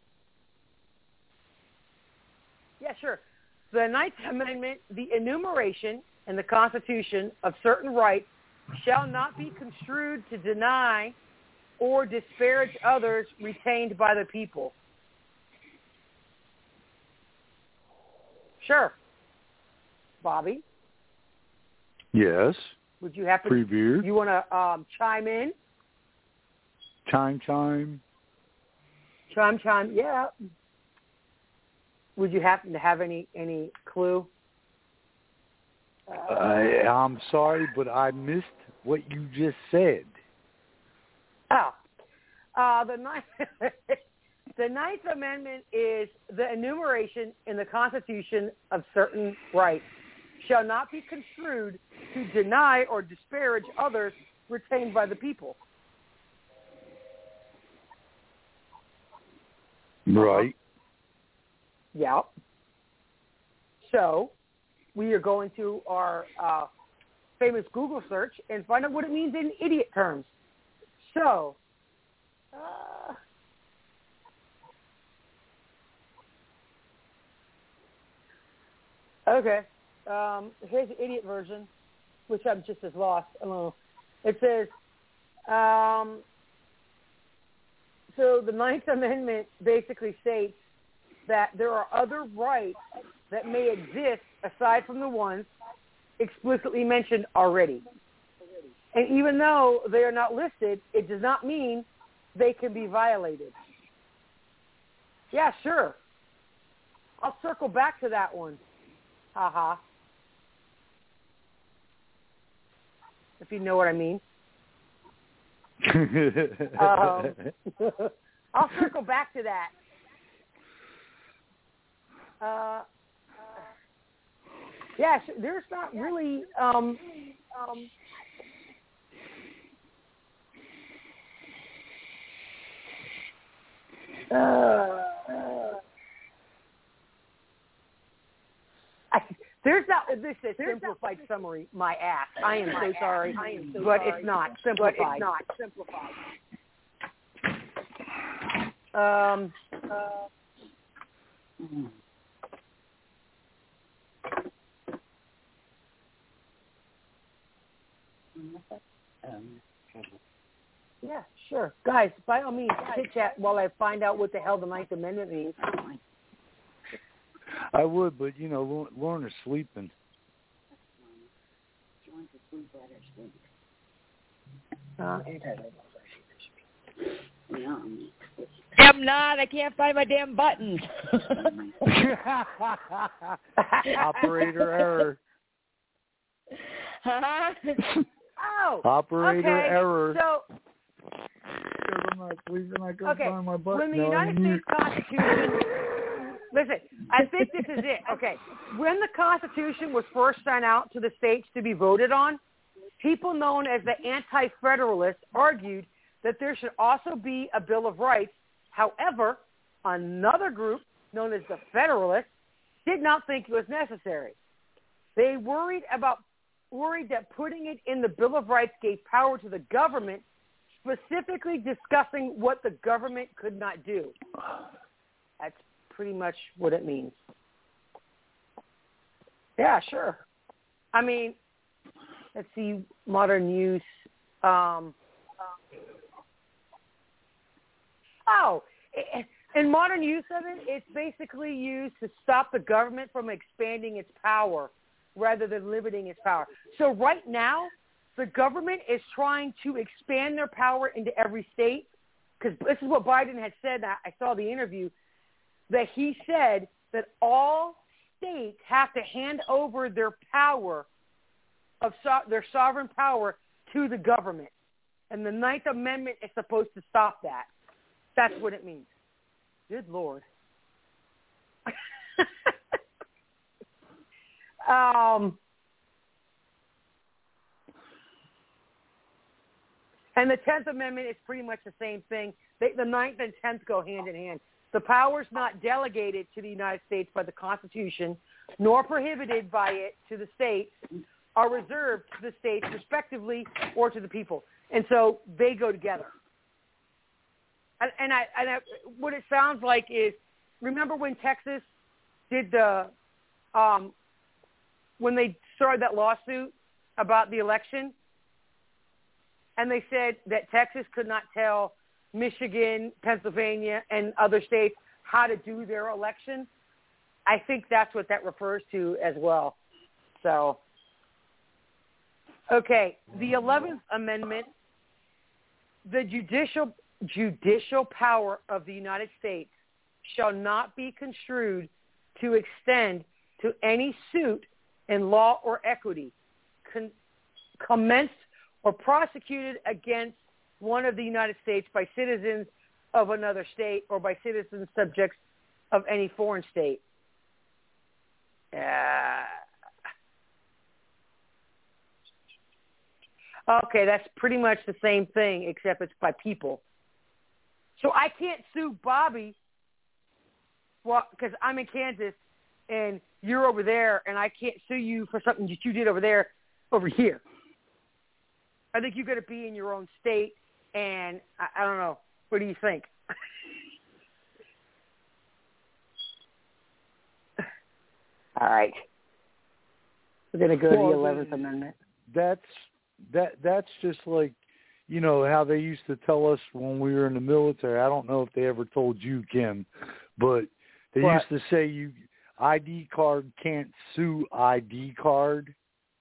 Yeah, sure. The Ninth Amendment, the enumeration in the Constitution of certain rights shall not be construed to deny or disparage others retained by the people. Sure. Bobby? Yes. Would you happen Free beer. You want to um, chime in? Chime, chime. Chime, chime, yeah. Would you happen to have any, any clue? Uh, I, I'm sorry, but I missed what you just said. Oh, uh, the ninth, the Ninth Amendment is the enumeration in the Constitution of certain rights shall not be construed to deny or disparage others retained by the people. Right. Yeah. So we are going to our uh, famous Google search and find out what it means in idiot terms. So, uh, okay. Um, here's the idiot version, which I'm just as lost. I don't know. It says, um, so the Ninth Amendment basically states that there are other rights that may exist aside from the ones explicitly mentioned already. And even though they are not listed, it does not mean they can be violated. Yeah, sure. I'll circle back to that one. Ha-ha. If you know what I mean. um, I'll circle back to that. Uh, yeah, there's not really um, um, uh, uh, I, there's not this is a simplified summary. My ass. I am so sorry, I am so but sorry. It's not simplified. But it's not simplified. Um. Uh, mm. Yeah, sure. Guys, by all means, chit chat while I find out what the hell the Ninth Amendment means. I would, but you know, Lorna's sleeping. Uh, I'm not. I can't find my damn buttons. Operator error. oh, Operator okay. error. So, I'm not sleeping. I couldn't okay, find my button. when the No, United I'm States Constitution, listen, I think this is it. Okay, when the Constitution was first sent out to the states to be voted on, people known as the Anti-Federalists argued that there should also be a Bill of Rights. However, another group known as the Federalists did not think it was necessary. They worried about worried that putting it in the Bill of Rights gave power to the government, specifically discussing what the government could not do. That's pretty much what it means. Yeah, sure. I mean, let's see, modern use. Um, oh, in modern use of it, it's basically used to stop the government from expanding its power rather than limiting its power. So right now, the government is trying to expand their power into every state, because this is what Biden had said. I saw the interview that he said that all states have to hand over their power of so- their sovereign power to the government, and the Ninth Amendment is supposed to stop that. That's what it means. Good Lord. um. And the Tenth Amendment is pretty much the same thing. They, the Ninth and Tenth go hand in hand. The powers not delegated to the United States by the Constitution, nor prohibited by it to the states, are reserved to the states respectively or to the people. And so they go together. And, and, I, and I, what it sounds like is, remember when Texas did the, um, when they started that lawsuit about the election? And they said that Texas could not tell Michigan, Pennsylvania, and other states how to do their election. I think that's what that refers to as well. So, okay, the eleventh Amendment, the judicial judicial power of the United States shall not be construed to extend to any suit in law or equity con- commenced or prosecuted against one of the United States by citizens of another state or by citizens subjects of any foreign state. Uh, okay, that's pretty much the same thing, except it's by people. So I can't sue Bobby, well, because I'm in Kansas and you're over there, and I can't sue you for something that you did over there, over here. I think you've got to be in your own state, and I, I don't know. What do you think? All right. We're going to go well, to the eleventh Amendment. That's that. That's just like, you know, how they used to tell us when we were in the military. I don't know if they ever told you, Kim, but they what? used to say you I D card can't sue I D card.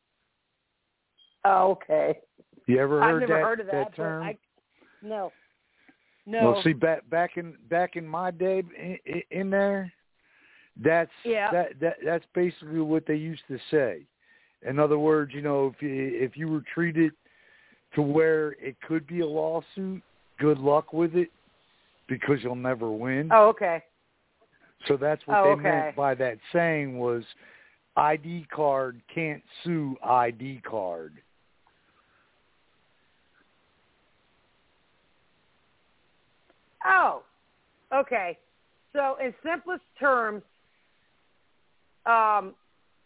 Oh, okay. You ever heard I've never that, heard of that, that term? I, no. No. Well, see, back back in back in my day, in, in there, that's yeah. that that that's basically what they used to say. In other words, you know, if you, if you were treated to where it could be a lawsuit, good luck with it, because you'll never win. Oh, okay. So that's what oh, they okay. meant by that saying was, I D card can't sue I D card. Oh, okay. So in simplest terms, um,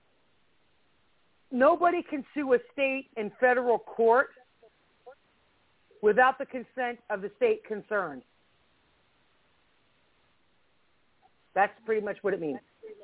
nobody can sue a state in federal court without the consent of the state concerned. That's pretty much what it means.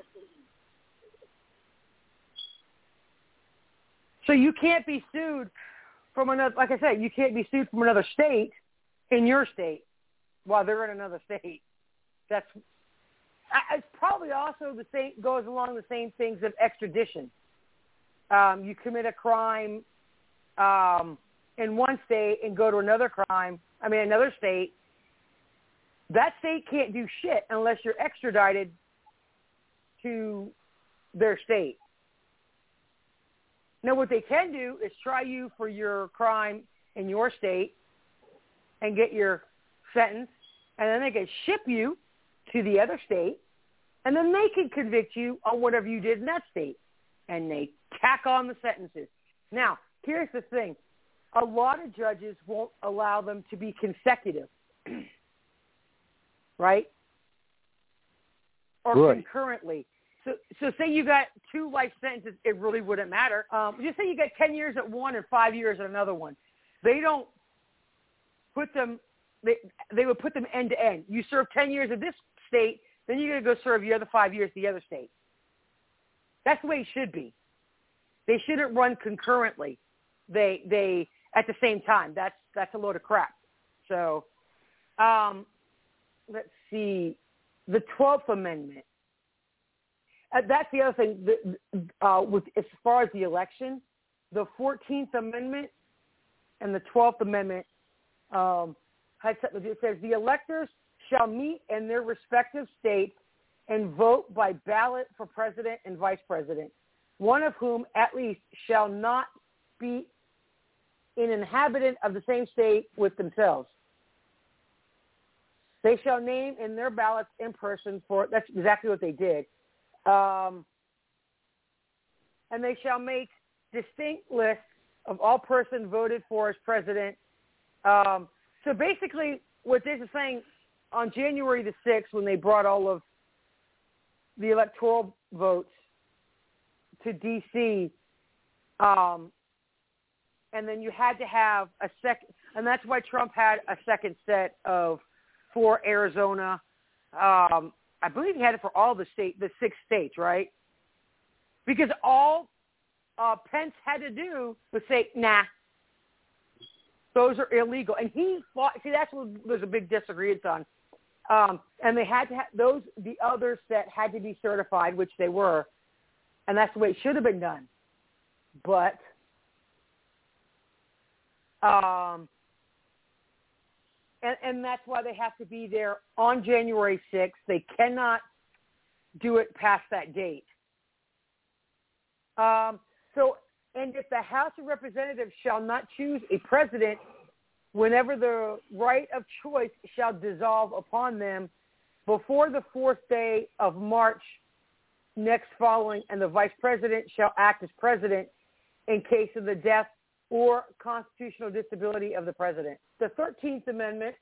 So you can't be sued from another, like I said, you can't be sued from another state in your state while they're in another state. That's it's probably also the same, goes along the same things of extradition. Um, you commit a crime um, in one state and go to another crime, I mean another state. That state can't do shit unless you're extradited to their state. Now, what they can do is try you for your crime in your state and get your sentence, and then they can ship you to the other state, and then they can convict you on whatever you did in that state, and they tack on the sentences. Now, here's the thing. A lot of judges won't allow them to be consecutive, right? Or right. concurrently. So, so say you got two life sentences, it really wouldn't matter. Um, just say you got ten years at one and five years at another one. They don't put them, they, they would put them end to end. You serve ten years at this state, then you're going to go serve the other five years at the other state. That's the way it should be. They shouldn't run concurrently. They, they, at the same time. That's, that's a load of crap. So, um, let's see, the twelfth Amendment. Uh, that's the other thing. The, uh, with as far as the election, the fourteenth Amendment and the twelfth Amendment um, has something to do. It says the electors shall meet in their respective states and vote by ballot for president and vice president, one of whom at least shall not be an inhabitant of the same state with themselves. They shall name in their ballots in person for, that's exactly what they did. Um, and they shall make distinct lists of all persons voted for as president. Um, so basically what this is saying, on January the sixth, when they brought all of the electoral votes to D C, um, and then you had to have a second, and that's why Trump had a second set of for Arizona. Um, I believe he had it for all the state, the six states, right? Because all uh, Pence had to do was say, nah, those are illegal. And he fought, see, that's what there's a big disagreement on. Um, and they had to have, those, the other set had to be certified, which they were. And that's the way it should have been done. But, um, And, and that's why they have to be there on January sixth. They cannot do it past that date. Um, so, and if the House of Representatives shall not choose a president, whenever the right of choice shall dissolve upon them before the fourth day of March next following, and the vice president shall act as president in case of the death or constitutional disability of the president. The thirteenth Amendment,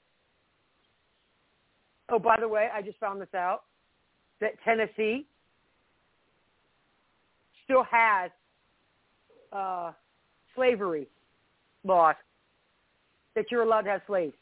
oh, by the way, I just found this out, that Tennessee still has uh, slavery laws, that you're allowed to have slaves.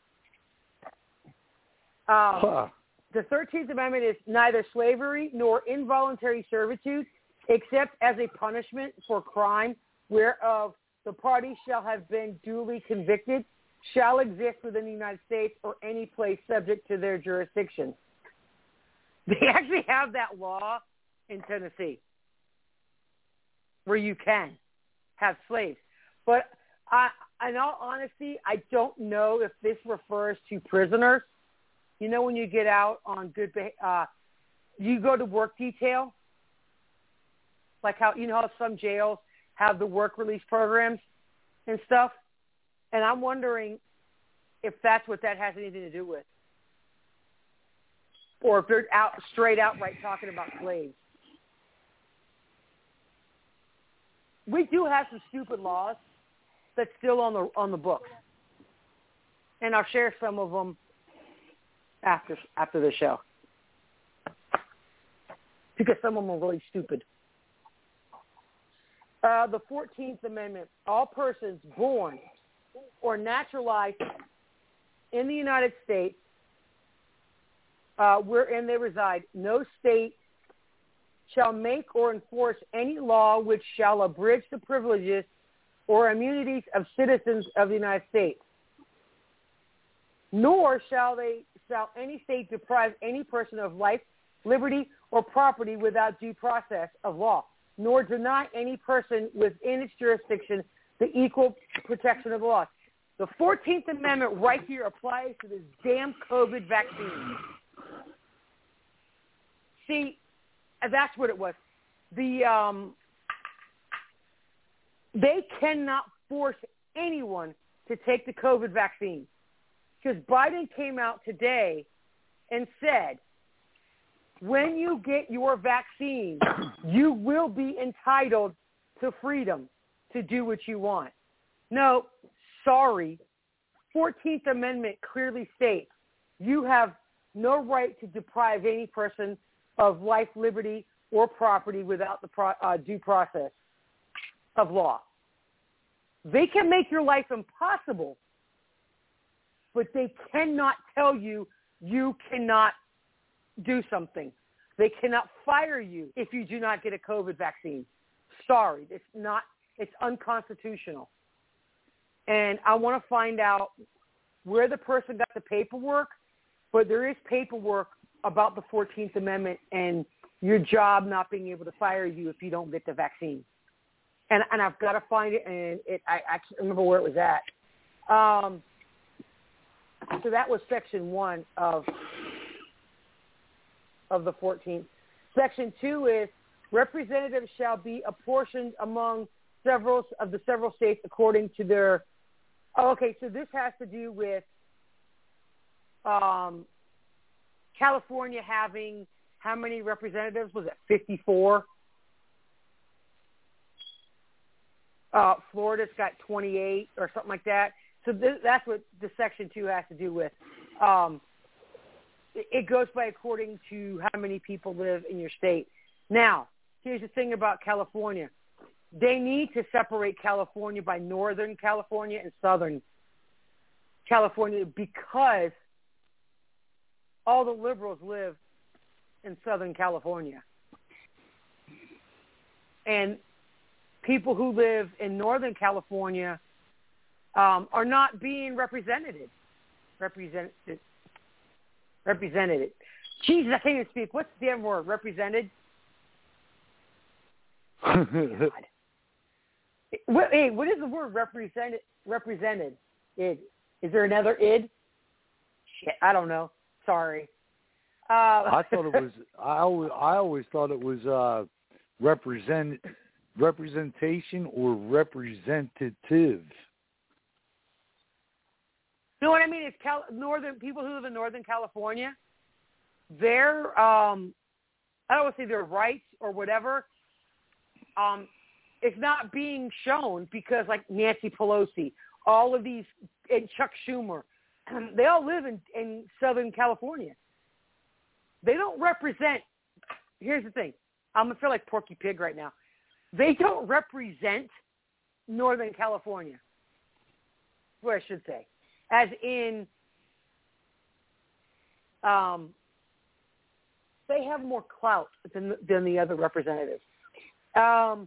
Um, huh. The thirteenth Amendment is neither slavery nor involuntary servitude, except as a punishment for crime whereof the party shall have been duly convicted, shall exist within the United States or any place subject to their jurisdiction. They actually have that law in Tennessee where you can have slaves. But I, in all honesty, I don't know if this refers to prisoners. You know, when you get out on good, uh, you go to work detail, like how, you know how some jails have the work release programs and stuff. And I'm wondering if that's what that has anything to do with. Or if they're out straight outright talking about slaves. We do have some stupid laws that's still on the on the books. And I'll share some of them after after the show. Because some of them are really stupid. Uh, the fourteenth Amendment, all persons born or naturalized in the United States uh, wherein they reside, no state shall make or enforce any law which shall abridge the privileges or immunities of citizens of the United States. Nor shall they shall any state deprive any person of life, liberty, or property without due process of law, nor deny any person within its jurisdiction the equal protection of the law. The fourteenth Amendment right here applies to this damn COVID vaccine. See, that's what it was. The um, they cannot force anyone to take the COVID vaccine. Because Biden came out today and said, when you get your vaccine, you will be entitled to freedom to do what you want. No, sorry. fourteenth Amendment clearly states you have no right to deprive any person of life, liberty, or property without the pro- uh, due process of law. They can make your life impossible, but they cannot tell you you cannot do something. They cannot fire you if you do not get a COVID vaccine. Sorry, it's not, it's unconstitutional. And I want to find out where the person got the paperwork, but there is paperwork about the fourteenth Amendment and your job not being able to fire you if you don't get the vaccine. And and I've got to find it, and it, I, I can't remember where it was at. Um, so that was Section one of of the fourteenth. Section two is representatives shall be apportioned among several of the several states according to their. Oh, okay, so this has to do with um, California having how many representatives? Was it fifty-four? Uh, Florida's got twenty-eight or something like that. So th- that's what the Section two has to do with. Um, it, it goes by according to how many people live in your state. Now, here's the thing about California. They need to separate California by Northern California and Southern California because all the liberals live in Southern California. And people who live in Northern California um, are not being represented. Represented. Represented. Jesus, I can't even speak. What's the damn word? Represented? God. What, hey, what is the word represented? Represented. Id. Is there another id? Shit, I don't know. Sorry. Uh, I thought it was. I always, I always thought it was uh, represent representation or representative. You know what I mean? It's Cal- northern people who live in Northern California. Their um, I don't want to say their rights or whatever. Um, it's not being shown because, like Nancy Pelosi, all of these, and Chuck Schumer, they all live in, in Southern California. They don't represent. Here's the thing. I'm gonna feel like Porky Pig right now. They don't represent Northern California. What I should say, as in, um, they have more clout than than the other representatives. Um,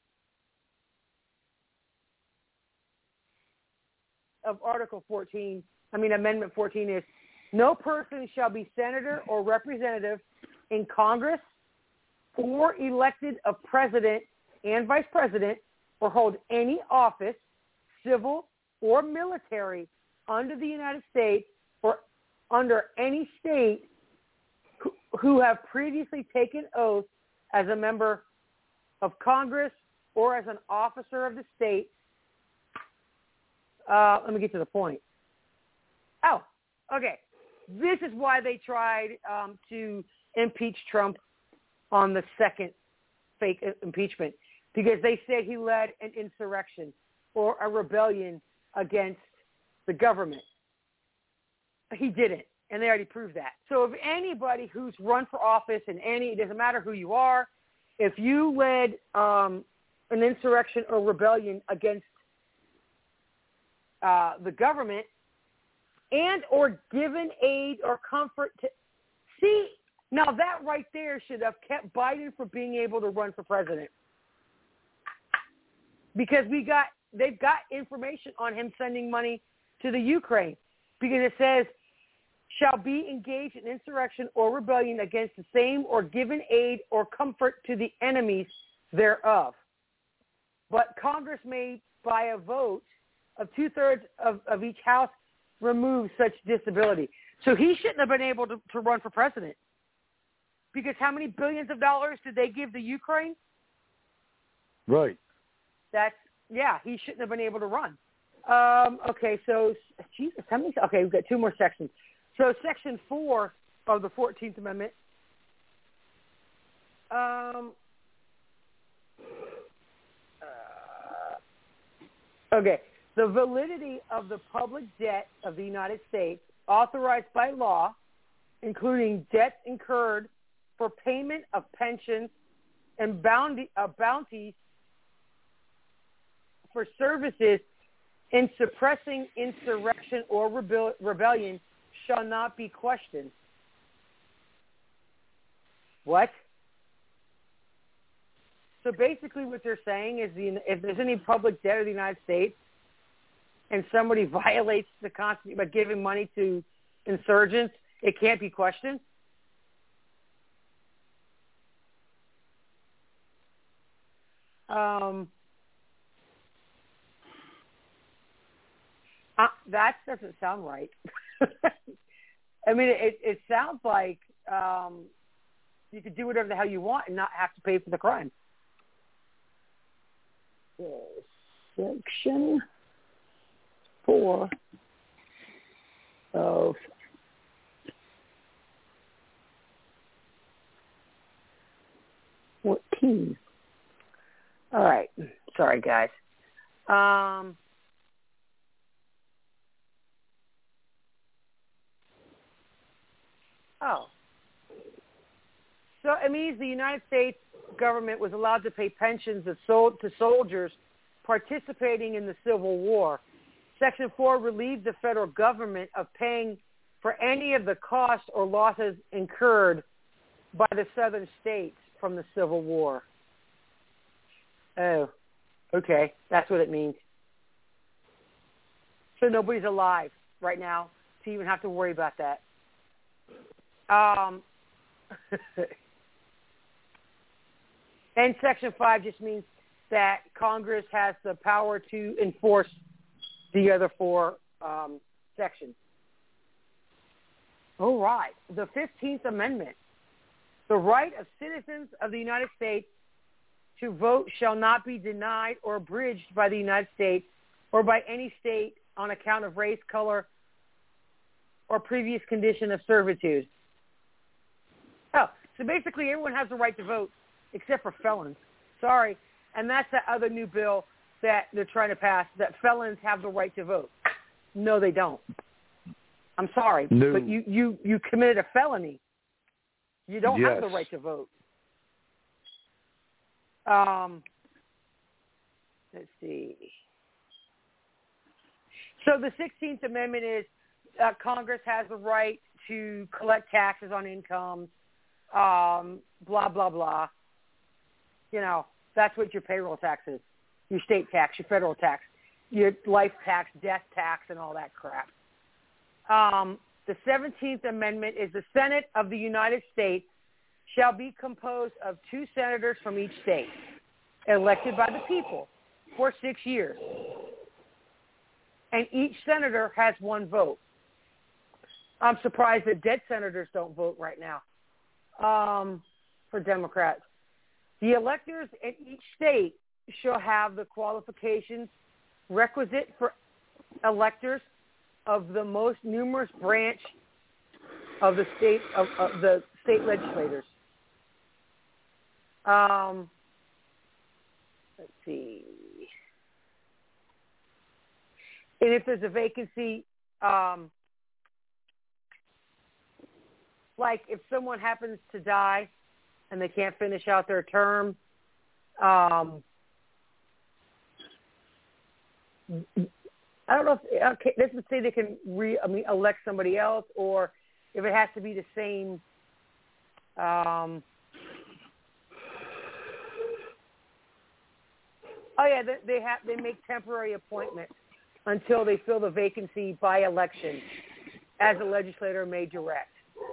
of Article fourteen, I mean Amendment fourteen is, no person shall be senator or representative in Congress or elected a president and vice president or hold any office, civil or military, under the United States or under any state who, who have previously taken oath as a member of Congress or as an officer of the state. Uh, let me get to the point. Oh, okay. This is why they tried um, to impeach Trump on the second fake impeachment, because they said he led an insurrection or a rebellion against the government. He didn't, and they already proved that. So if anybody who's run for office, and any, it doesn't matter who you are, if you led um, an insurrection or rebellion against uh, the government and or given aid or comfort to – see, now that right there should have kept Biden from being able to run for president, because we got they've got information on him sending money to the Ukraine, because it says shall be engaged in insurrection or rebellion against the same or given aid or comfort to the enemies thereof. But Congress may, by a vote of two-thirds of, of each house, remove such disability. So he shouldn't have been able to, to run for president, because how many billions of dollars did they give the Ukraine? Right. That's yeah, he shouldn't have been able to run. Um, okay, so, Jesus, how many? Okay, we've got two more sections. So Section four of the fourteenth Amendment. Um, uh, okay, the validity of the public debt of the United States authorized by law, including debts incurred for payment of pensions and bounty, uh, bounties for services in suppressing insurrection or rebel- rebellion shall not be questioned. What? So basically what they're saying is the, if there's any public debt of the United States and somebody violates the Constitution by giving money to insurgents, it can't be questioned? Um, uh, that doesn't sound right. I mean, it, it sounds like um, you could do whatever the hell you want and not have to pay for the crime. Section four of fourteen. All right. Sorry, guys. Um, oh. So it means the United States government was allowed to pay pensions of sol- to soldiers participating in the Civil War. Section four relieved the federal government of paying for any of the costs or losses incurred by the southern states from the Civil War. Oh, okay. That's what it means. So nobody's alive right now to even have to worry about that. Um, and Section five just means that Congress has the power to enforce the other four um, sections. All right. The fifteenth Amendment. The right of citizens of the United States to vote shall not be denied or abridged by the United States or by any state on account of race, color, or previous condition of servitude. Oh, so basically everyone has the right to vote except for felons. Sorry. And that's that other new bill that they're trying to pass, that felons have the right to vote. No, they don't. I'm sorry, no. but you, you, you committed a felony. You don't yes. have the right to vote. Um, let's see. So the sixteenth Amendment is uh, Congress has the right to collect taxes on incomes, um, blah, blah, blah. You know, that's what your payroll tax is, your state tax, your federal tax, your life tax, death tax, and all that crap. Um, the seventeenth Amendment is the Senate of the United States shall be composed of two senators from each state, elected by the people for six years. And each senator has one vote. I'm surprised that dead senators don't vote right now um, for Democrats. The electors in each state shall have the qualifications requisite for electors of the most numerous branch of the state of, of the state legislators. Um, let's see. And if there's a vacancy, um, like if someone happens to die and they can't finish out their term, um, I don't know if okay, this would say they can re, I mean, elect somebody else, or if it has to be the same. Um, oh yeah, they, they have they make temporary appointments until they fill the vacancy by election, as a legislator may direct.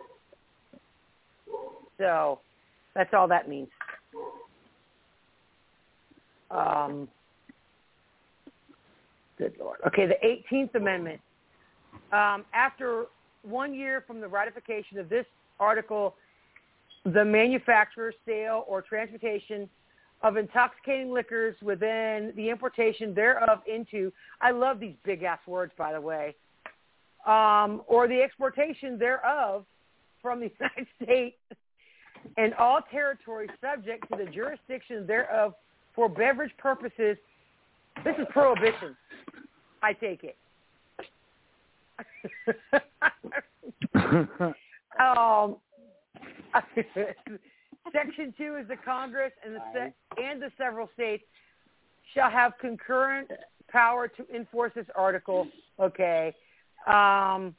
So that's all that means. Um, good Lord. Okay, the eighteenth Amendment. Um, after one year from the ratification of this article, the manufacture, sale, or transportation of intoxicating liquors within the importation thereof into, I love these big-ass words, by the way, um, or the exportation thereof from the United States and all territories subject to the jurisdiction thereof for beverage purposes. This is prohibition. I take it. um, Section two is the Congress and the se- and the several states shall have concurrent power to enforce this article. Okay. Um,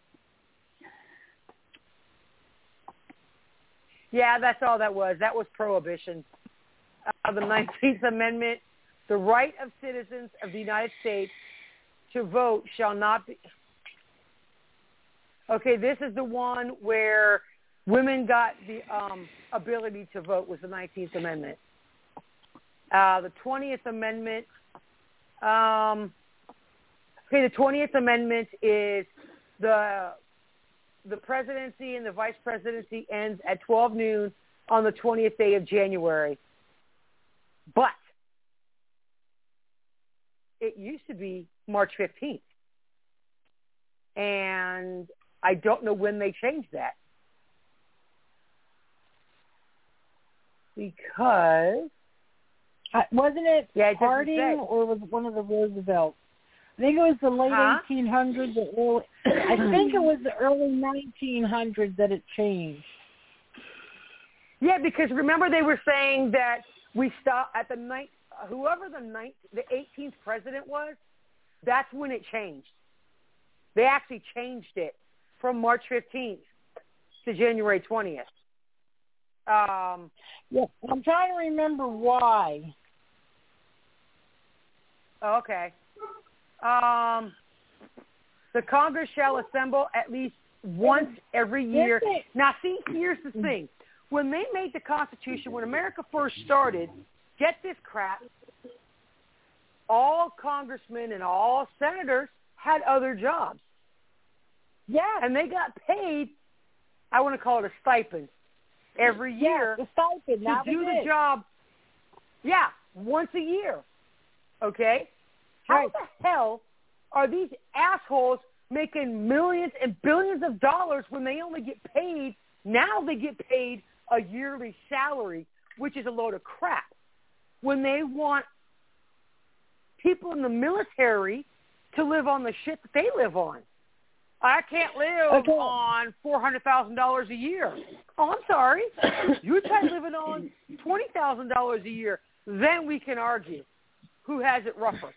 yeah, that's all that was. That was prohibition. Uh, the nineteenth Amendment, the right of citizens of the United States to vote shall not be... Okay, this is the one where women got the um, ability to vote, was the nineteenth Amendment. Uh, the twentieth Amendment, um, okay, the twentieth Amendment is the the presidency and the vice presidency ends at twelve noon on the twentieth day of January. But it used to be March fifteenth. And I don't know when they changed that. Because... Uh, wasn't it yeah, it Harding or was it one of the Roosevelts? I think it was the late huh? eighteen hundreds. Or early, I think it was the early nineteen hundreds that it changed. Yeah, because remember they were saying that we stopped at the night, whoever the ninth, the eighteenth president was, that's when it changed. They actually changed it from March fifteenth to January twentieth. Um, yeah, I'm trying to remember why. Okay. Um, the Congress shall assemble at least once every year. Now, see, here's the thing. When they made the Constitution, when America first started, get this crap, all congressmen and all senators had other jobs. Yeah. And they got paid, I want to call it a stipend, every year yeah, the stipend, to do the it. job, yeah, once a year. Okay? How Right. the hell are these assholes making millions and billions of dollars when they only get paid, now they get paid a yearly salary, which is a load of crap, when they want people in the military to live on the shit that they live on? I can't live okay. on four hundred thousand dollars a year. Oh, I'm sorry. You try living on twenty thousand dollars a year. Then we can argue who has it rougher.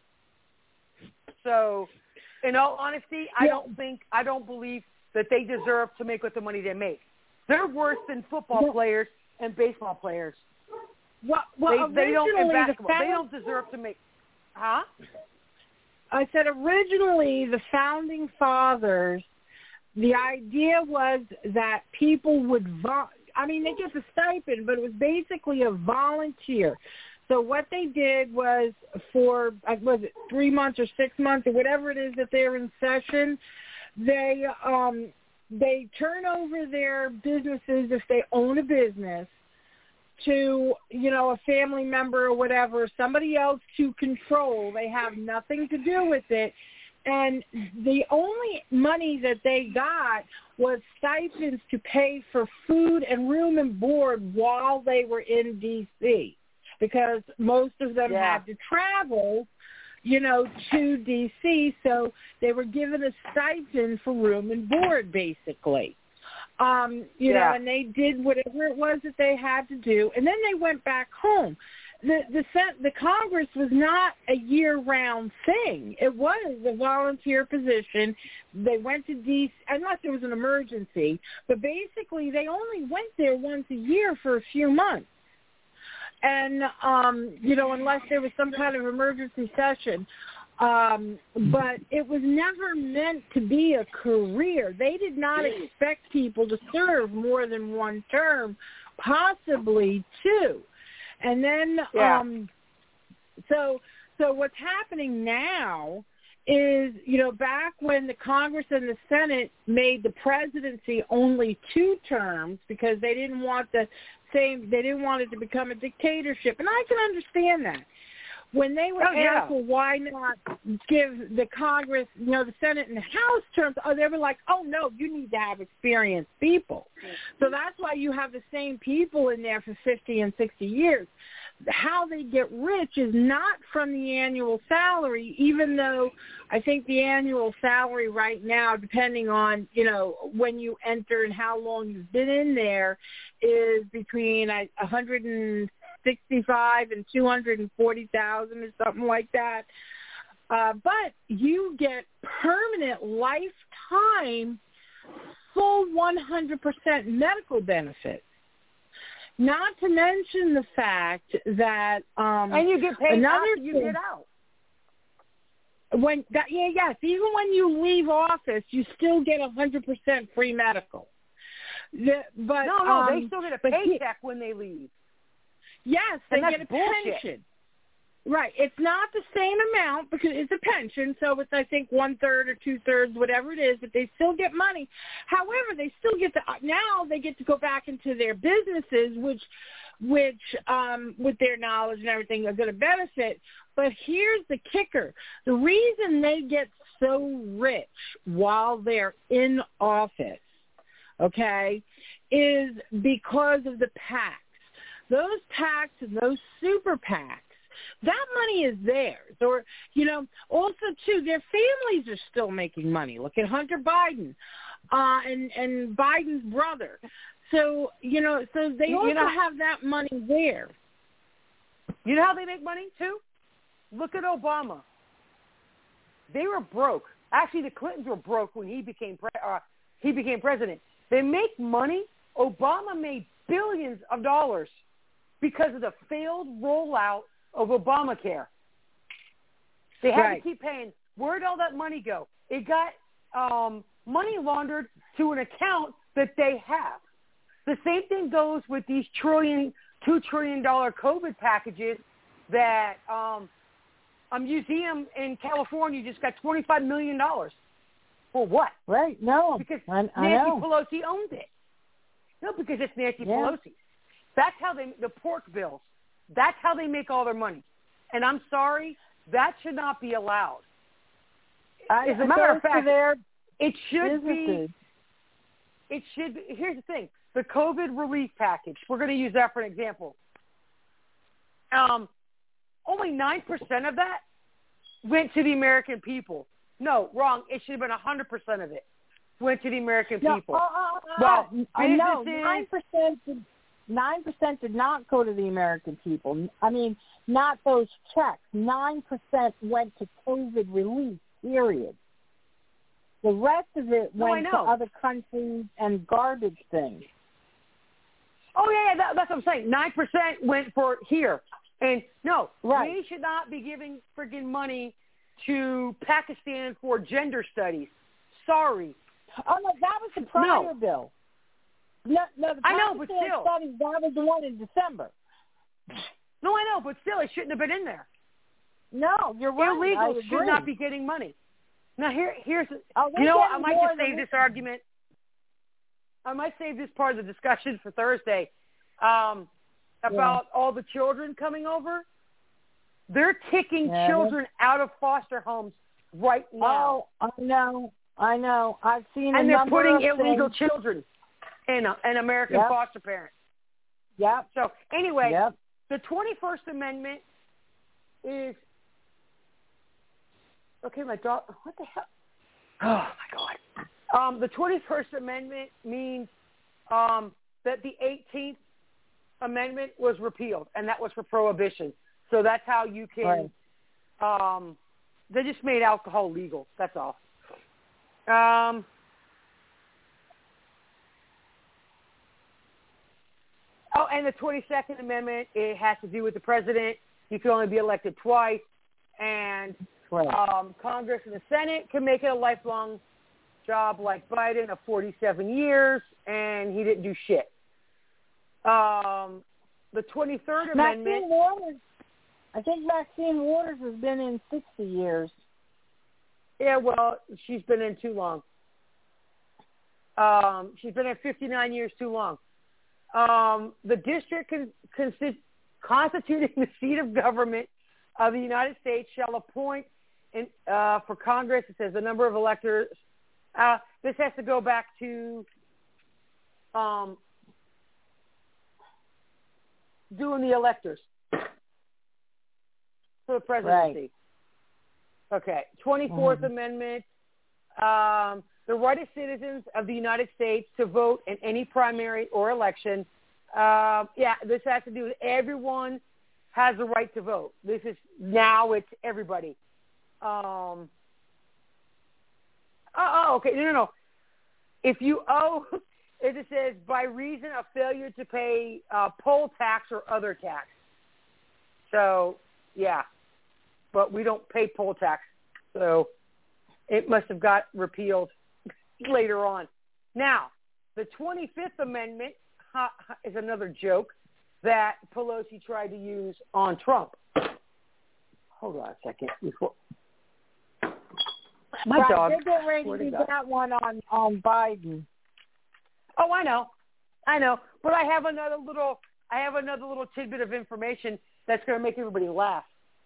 So, in all honesty, I yeah. don't think, I don't believe that they deserve to make what the money they make. They're worse than football well, players and baseball players. Well, well they, they don't, and basketball, the they don't deserve to make, huh? I said originally the Founding Fathers, the idea was that people would, vo- I mean, they get the stipend, but it was basically a volunteer. So what they did was for, was it three months or six months or whatever it is that they're in session, they um, they turn over their businesses if they own a business to, you know, a family member or whatever, somebody else to control. They have nothing to do with it. And the only money that they got was stipends to pay for food and room and board while they were in D C, because most of them yeah. had to travel, you know, to D C, so they were given a stipend for room and board, basically. Um, you yeah. know, and they did whatever it was that they had to do, and then they went back home. The the the Congress was not a year-round thing. It was a volunteer position. They went to D C, unless there was an emergency, but basically they only went there once a year for a few months. And, um, you know, unless there was some kind of emergency session. Um, but it was never meant to be a career. They did not expect people to serve more than one term, possibly two. And then, yeah. um, so so what's happening now is, you know, back when the Congress and the Senate made the presidency only two terms because they didn't want the same, they didn't want it to become a dictatorship. And I can understand that. When they would oh, yeah. ask, well, why not give the Congress, you know, the Senate and the House terms, oh, they were like, oh, no, you need to have experienced people. So that's why you have the same people in there for fifty and sixty years. How they get rich is not from the annual salary, even though I think the annual salary right now, depending on, you know, when you enter and how long you've been in there, is between one hundred sixty-five and two hundred forty thousand or something like that. Uh, but you get permanent lifetime full one hundred percent medical benefits. Not to mention the fact that um, and you get paid another after you thing, get out. When that, yeah, yes, even when you leave office, you still get one hundred percent free medical. The, but no, no, um, they still get a but paycheck he, when they leave. Yes, they and get a bullshit. pension. Right. It's not the same amount because it's a pension, so it's, I think, one-third or two-thirds, whatever it is, but they still get money. However, they still get to, now they get to go back into their businesses, which, which um, with their knowledge and everything, are going to benefit. But here's the kicker. The reason they get so rich while they're in office, okay, is because of the PACs. Those PACs and those super PACs, that money is theirs. Or, you know, also, too, their families are still making money. Look at Hunter Biden uh, and, and Biden's brother. So, you know, so they you also know, have that money there. You know how they make money, too? Look at Obama. They were broke. Actually, the Clintons were broke when he became pre- uh, he became president. They make money. Obama made billions of dollars because of the failed rollout of Obamacare. They had right. to keep paying. Where'd all that money go? It got um, money laundered to an account that they have. The same thing goes with these trillion, two trillion dollar COVID packages that um, a museum in California just got twenty-five million dollars. For what? Right. No. Because I, I Nancy know. Pelosi owns it. No, because it's Nancy yeah. Pelosi. That's how they, the pork bills, that's how they make all their money. And I'm sorry, that should not be allowed. I, As a matter of fact, their it should businesses. be, it should be, here's the thing, the COVID relief package, we're going to use that for an example. Um, only nine percent of that went to the American people. No, wrong. It should have been one hundred percent of it went to the American no, people. Uh, uh, well, uh, no, nine percent did, nine percent did not go to the American people. I mean, not those checks. nine percent went to COVID relief, period. The rest of it no, went to other countries and garbage things. Oh, yeah, yeah that, that's what I'm saying. nine percent went for here. And, no, right. we should not be giving friggin' money to Pakistan for gender studies. Sorry. Oh, no, that was the prior no. bill. No, no, the I know, but Pakistan still. studies, that was the one in December. No, I know, but still, it shouldn't have been in there. No, you're right. Illegals should not be getting money. Now, here, here's, oh, you know what, I might more just save this argument. I might save this part of the discussion for Thursday um, about yeah. all the children coming over. They're kicking yeah. children out of foster homes right now. Oh, I know. I know. I've seen and a they're number putting of illegal things. children in a, an American yep. foster parent. Yep. So anyway, yep. the twenty-first Amendment is okay. My dog. What the hell? Oh my God. Um, the twenty-first Amendment means um, that the eighteenth Amendment was repealed, and that was for prohibition. So that's how you can. Right. Um, they just made alcohol legal. That's all. Um, oh, and the twenty-second Amendment, it has to do with the president. You can only be elected twice. And right. um, Congress and the Senate can make it a lifelong job like Biden of forty-seven years, and he didn't do shit. Um, the twenty-third Maxine Amendment. Waters, I think Maxine Waters has been in sixty years. Yeah, well, she's been in too long. Um, she's been in fifty-nine years too long. Um, the district con- consist- constituting the seat of government of the United States shall appoint in, uh, for Congress. It says the number of electors. Uh, this has to go back to um, doing the electors for the presidency. Right. Okay. twenty-fourth mm-hmm. Amendment. Um, the right of citizens of the United States to vote in any primary or election. Uh, yeah, this has to do with everyone has the right to vote. This is now it's everybody. Um, oh, oh, okay. No, no, no. If you owe, it says by reason of failure to pay uh, poll tax or other tax. So, yeah. But we don't pay poll tax. So it must have got repealed later on. Now, the twenty-fifth Amendment ha, ha, is another joke that Pelosi tried to use on Trump. Hold on a second. Before... My right, dog. They're getting ready to do that one on, on Biden. Oh, I know. I know. But I have another little I have another little tidbit of information that's going to make everybody laugh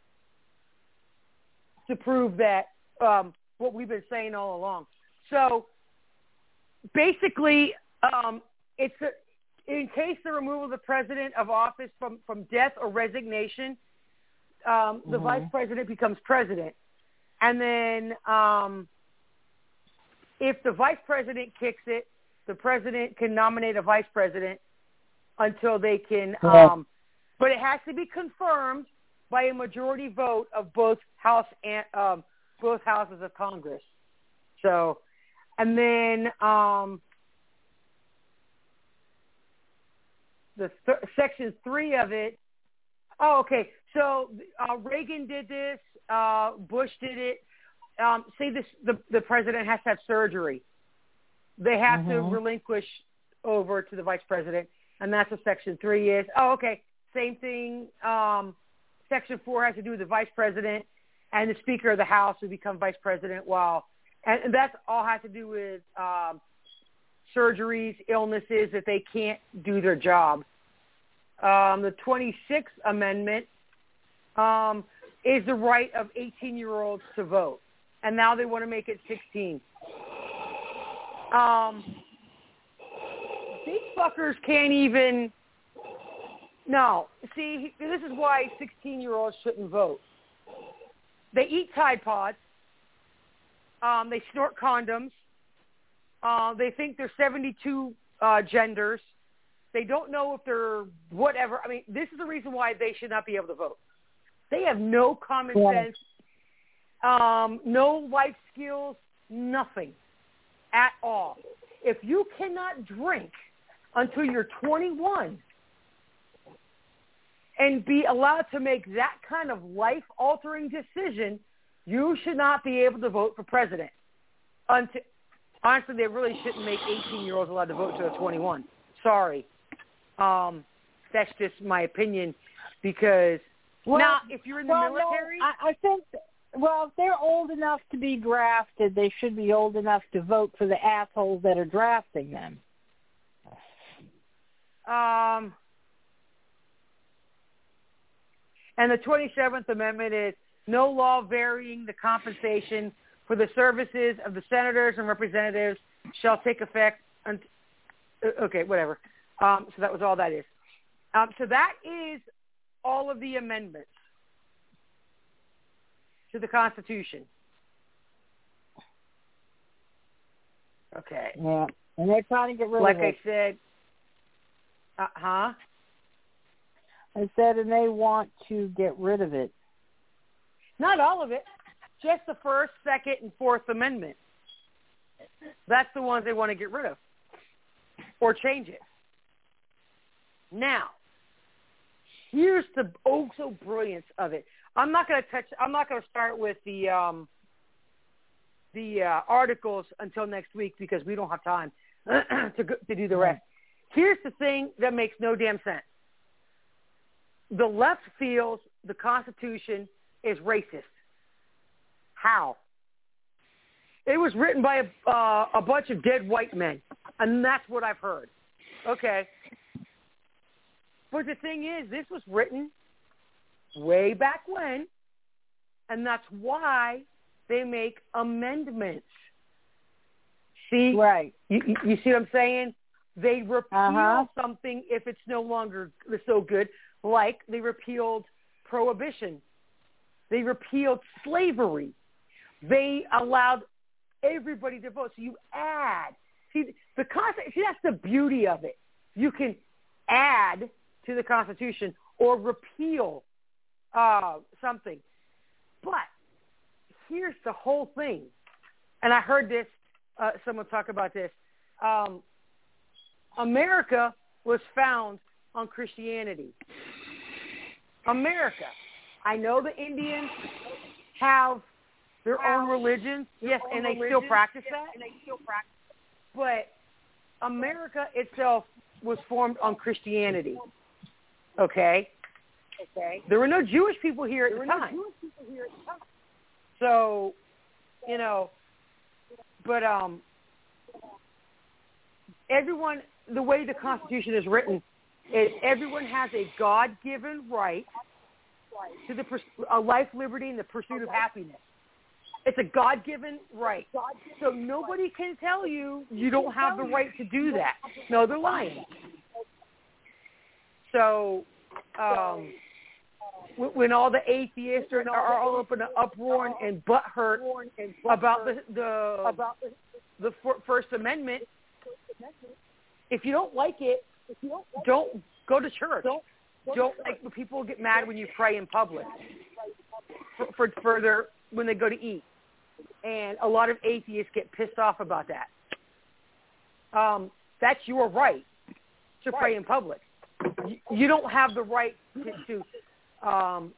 to prove that um, what we've been saying all along. So basically, um, it's a, in case the removal of the president of office from, from death or resignation, um, the mm-hmm. vice president becomes president. And then um, if the vice president kicks it, the president can nominate a vice president until they can, um, but it has to be confirmed by a majority vote of both House and um, both houses of Congress. So, and then um, the th- section three of it. Oh, okay. So uh, Reagan did this. Uh, Bush did it. Um, say this: the the president has to have surgery. They have mm-hmm. to relinquish over to the vice president, and that's what Section three is. Oh, okay. Same thing. Um, Section four has to do with the vice president, and the Speaker of the House will become vice president. While, and, and that's all has to do with um, surgeries, illnesses, that they can't do their job. Um, the twenty-sixth Amendment um, is the right of eighteen-year-olds to vote, and now they want to make it sixteen. Um, these fuckers can't even. No, see, this is why sixteen-year-olds shouldn't vote. They eat Tide Pods. Um, they snort condoms. Uh, they think they're seventy-two uh, genders. They don't know if they're whatever. I mean, this is the reason why they should not be able to vote. They have no common yeah. sense, um, no life skills, nothing at all. If you cannot drink until you're twenty-one and be allowed to make that kind of life-altering decision, you should not be able to vote for president. Until, honestly, they really shouldn't make eighteen-year-olds allowed to vote until they're twenty-one. Sorry. Um, that's just my opinion because well, now if you're in the well, military... No, I, I think, well, if they're old enough to be drafted, they should be old enough to vote for the assholes that are drafting them. Um... And the twenty-seventh Amendment is no law varying the compensation for the services of the senators and representatives shall take effect. Until, okay, whatever. Um, so that was all that is. Um, so that is all of the amendments to the Constitution. Okay. Yeah, and they're trying to get rid like of it. Like I said, uh, huh? I said, and they want to get rid of it. Not all of it. Just the First, Second, and Fourth Amendment. That's the ones they want to get rid of. Or change it. Now, here's the oh so brilliance of it. I'm not going to touch, I'm not going to start with the um, the uh, articles until next week because we don't have time to, go, to do the rest. Here's the thing that makes no damn sense. The left feels the Constitution is racist. How? It was written by a, uh, a bunch of dead white men, and that's what I've heard. Okay. But the thing is, this was written way back when, and that's why they make amendments. See? Right. You, you see what I'm saying? They repeal uh-huh. something if it's no longer so good, like they repealed prohibition. They repealed slavery. They allowed everybody to vote. So you add. See, the Constitution, see, that's the beauty of it. You can add to the Constitution or repeal uh, something. But here's the whole thing. And I heard this, uh, someone talk about this. Um, America was found on Christianity. America. I know the Indians have their own religions, yes, and they still practice that. But America itself was formed on Christianity. Okay? Okay. There were no Jewish people here at the time. So, you know, but um, everyone, the way the Constitution is written, is everyone has a God-given right to the a life, liberty, and the pursuit of happiness. It's a God-given right. So nobody can tell you you don't have the right to do that. No, they're lying. So um, when all the atheists are, are all up in an uproar and butthurt about the the, the First Amendment, if you don't like it, don't go to church. Don't like when people get mad when you pray in public for, for, for their, when they go to eat. And a lot of atheists get pissed off about that. Um, that's your right to pray in public. You, you don't have the right to to, um,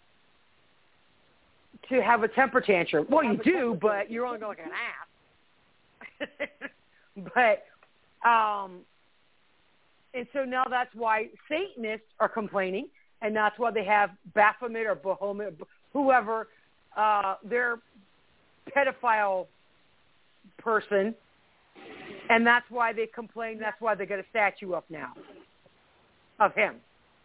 to have a temper tantrum. Well, you do, but you're only going like an ass. but um, and so now that's why Satanists are complaining, and that's why they have Baphomet or Bahamut, whoever, uh, their pedophile person, and that's why they complain. That's why they got a statue up now of him.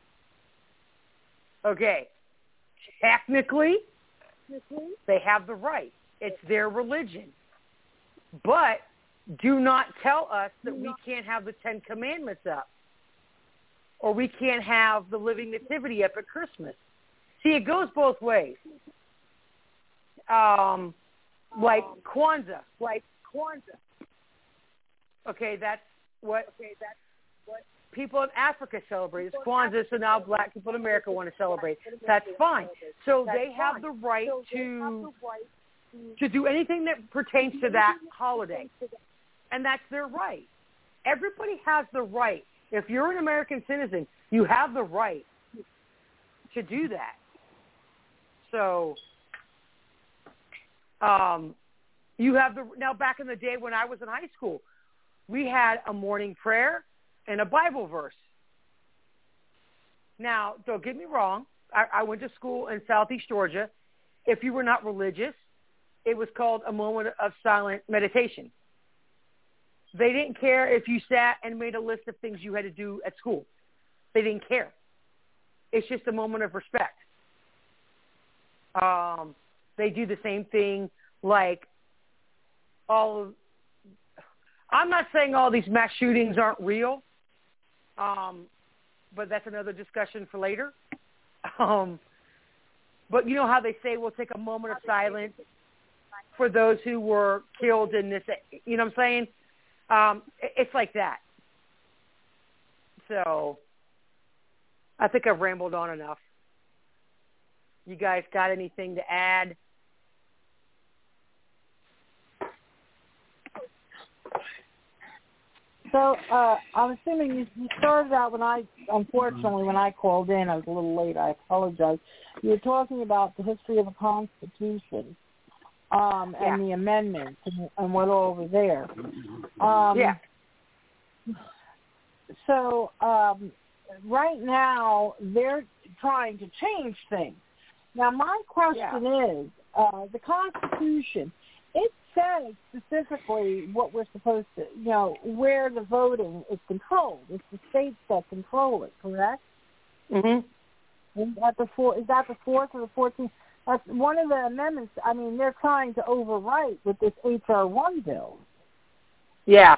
Okay. Technically, they have the right. It's their religion. But do not tell us that we can't have the Ten Commandments up, or we can't have the Living Nativity up at Christmas. See, it goes both ways. Um, like Kwanzaa. Like Kwanzaa. Okay, that's what, okay, that's what people in Africa celebrate. It's Kwanzaa, so now black people in America want to celebrate. That's fine. So they have the right to to do anything that pertains to that holiday. And that's their right. Everybody has the right. If you're an American citizen, you have the right to do that. So, um, you have the, now back in the day when I was in high school, we had a morning prayer and a Bible verse. Now, don't get me wrong. I, I went to school in Southeast Georgia. If you were not religious, it was called a moment of silent meditation. They didn't care if you sat and made a list of things you had to do at school. They didn't care. It's just a moment of respect. Um, they do the same thing like all of, I'm not saying all these mass shootings aren't real, um, but that's another discussion for later. Um, but you know how they say we'll take a moment of silence for those who were killed in this, you know what I'm saying? Um, it's like that. So I think I've rambled on enough. You guys got anything to add? So uh, I'm assuming you, you started out when I, unfortunately, when I called in, I was a little late. I apologize. You were talking about the history of the Constitution. Um, yeah. and the amendments and, and what all over there. Um, yeah. So um, right now they're trying to change things. Now my question yeah. is, uh, the Constitution, it says specifically what we're supposed to, you know, where the voting is controlled. It's the states that control it, correct? Mm-hmm. Is that the four, is that the fourth or the fourteenth? That's one of the amendments. I mean, they're trying to overwrite with this H R one bill. Yeah.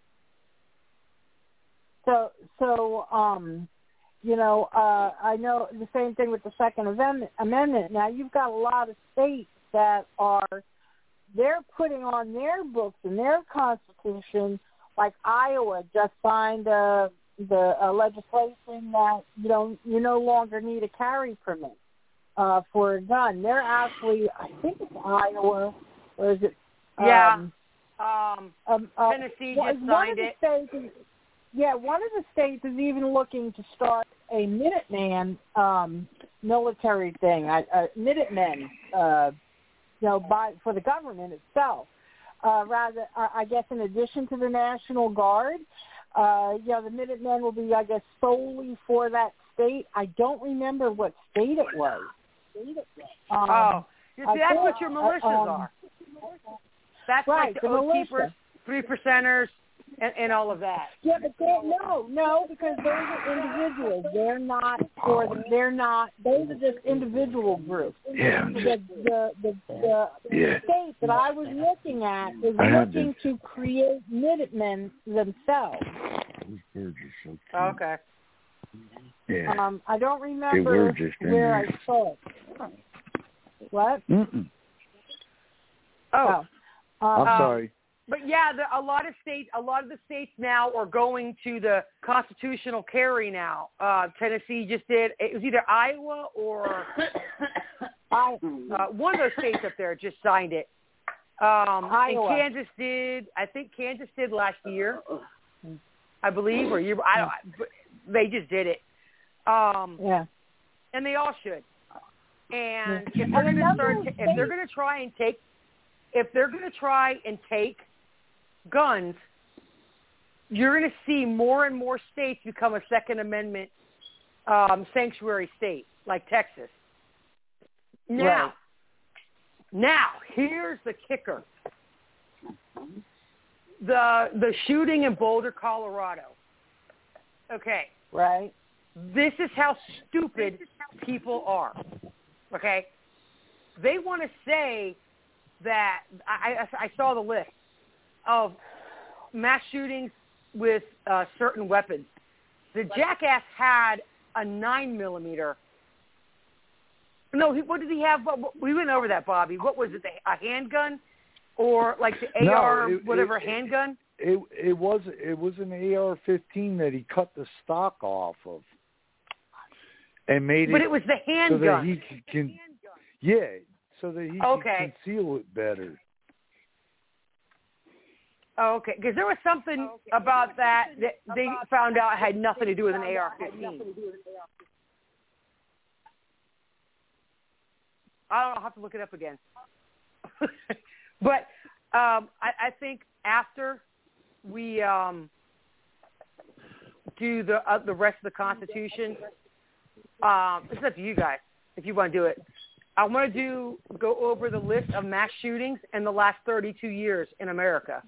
So, so, um, you know, uh, I know the same thing with the Second Amendment. Amendment. Now, you've got a lot of states that are, they're putting on their books and their constitution, like Iowa just signed uh, the uh, legislation that you don't, you no longer need a carry permit uh, for a gun. They're actually, I think it's Iowa, or is it? Yeah. Um, Um, um, uh, Tennessee one, just one signed of the it. States is, yeah, one of the states is even looking to start a Minuteman um, military thing, a, a Minutemen, uh, you know, by for the government itself. Uh, rather, uh, I guess, in addition to the National Guard, uh, you know, the Minutemen will be, I guess, solely for that state. I don't remember what state it was. Um, oh, you see, that's think, what your militias uh, um, are. That's right, like the, the Oath militia. Keepers, Three Percenters, and, and all of that. Yeah, but they're, no, no, because those are individuals. They're not for. The, they're not. Those are just individual groups. Yeah, I'm The just, the the, the yeah. state that I was looking at is I have looking to create Minutemen themselves. Those birds are so cute. Oh, okay. Yeah. Um, I don't They remember were just in where there. I saw it. What? Mm-mm. Oh. Oh. I'm Um, sorry. But yeah, the, a lot of states, a lot of the states now are going to the constitutional carry now. Uh, Tennessee just did. It was either Iowa or I, uh, one of those states up there just signed it. Um, Iowa. And Kansas did. I think Kansas did last year, I believe, or year. I don't. But they just did it. Um, yeah. and they all should. And if And they're going to another start, thing- if they're going to try and take, if they're going to try and take guns, you're going to see more and more states become a Second Amendment um, sanctuary state, like Texas. Now, Right. now here's the kicker: the the shooting in Boulder, Colorado. Okay. Right. This is how stupid people are, okay? They want to say that, I, I, I saw the list of mass shootings with uh, certain weapons. The jackass had a nine millimeter. No, he, what did he have? We went over that, Bobby. What was it, a handgun or like the A R, no, it, whatever, it, handgun? It it was it was an A R fifteen that he cut the stock off of. And made it, but it was the handgun. So that he can, can yeah, so that he okay. can conceal it better. Oh, okay, because there was something about that that they found out had nothing to do with an A R fifteen. I don't know. I'll have to look it up again. But um, I, I think after we um, do the uh, the rest of the Constitution, um, it's up to you guys if you want to do it. I want to do go over the list of mass shootings in the last thirty-two years in America.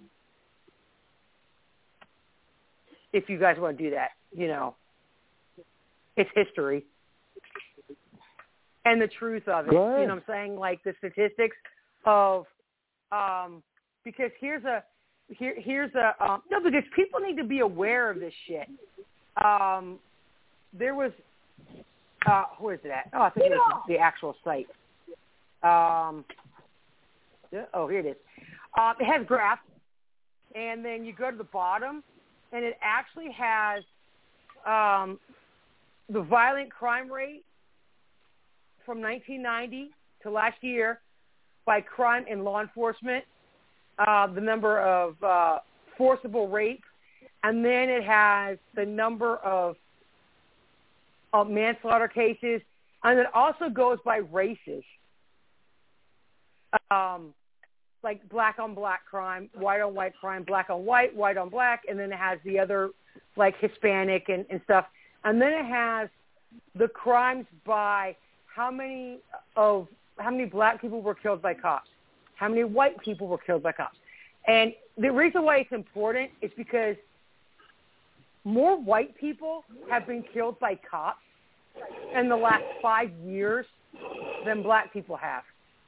If you guys want to do that, you know, it's history and the truth of it. You know what I'm saying? Like the statistics of, um, because here's a, here, here's a, um, no, because people need to be aware of this shit. Um, there was, uh, where is it at? Oh, I think it was the actual site. Um, oh, here it is. Uh, it has graphs, and then you go to the bottom, and it actually has um, the violent crime rate from nineteen ninety to last year by crime in law enforcement, uh, the number of uh, forcible rape, and then it has the number of, of manslaughter cases, and it also goes by races, um, like black on black crime, white on white crime, black on white, white on black, and then it has the other like Hispanic and, and stuff, and then it has the crimes by how many of how many black people were killed by cops. how many white people were killed by cops. And the reason why it's important is because more white people have been killed by cops in the last five years than black people have.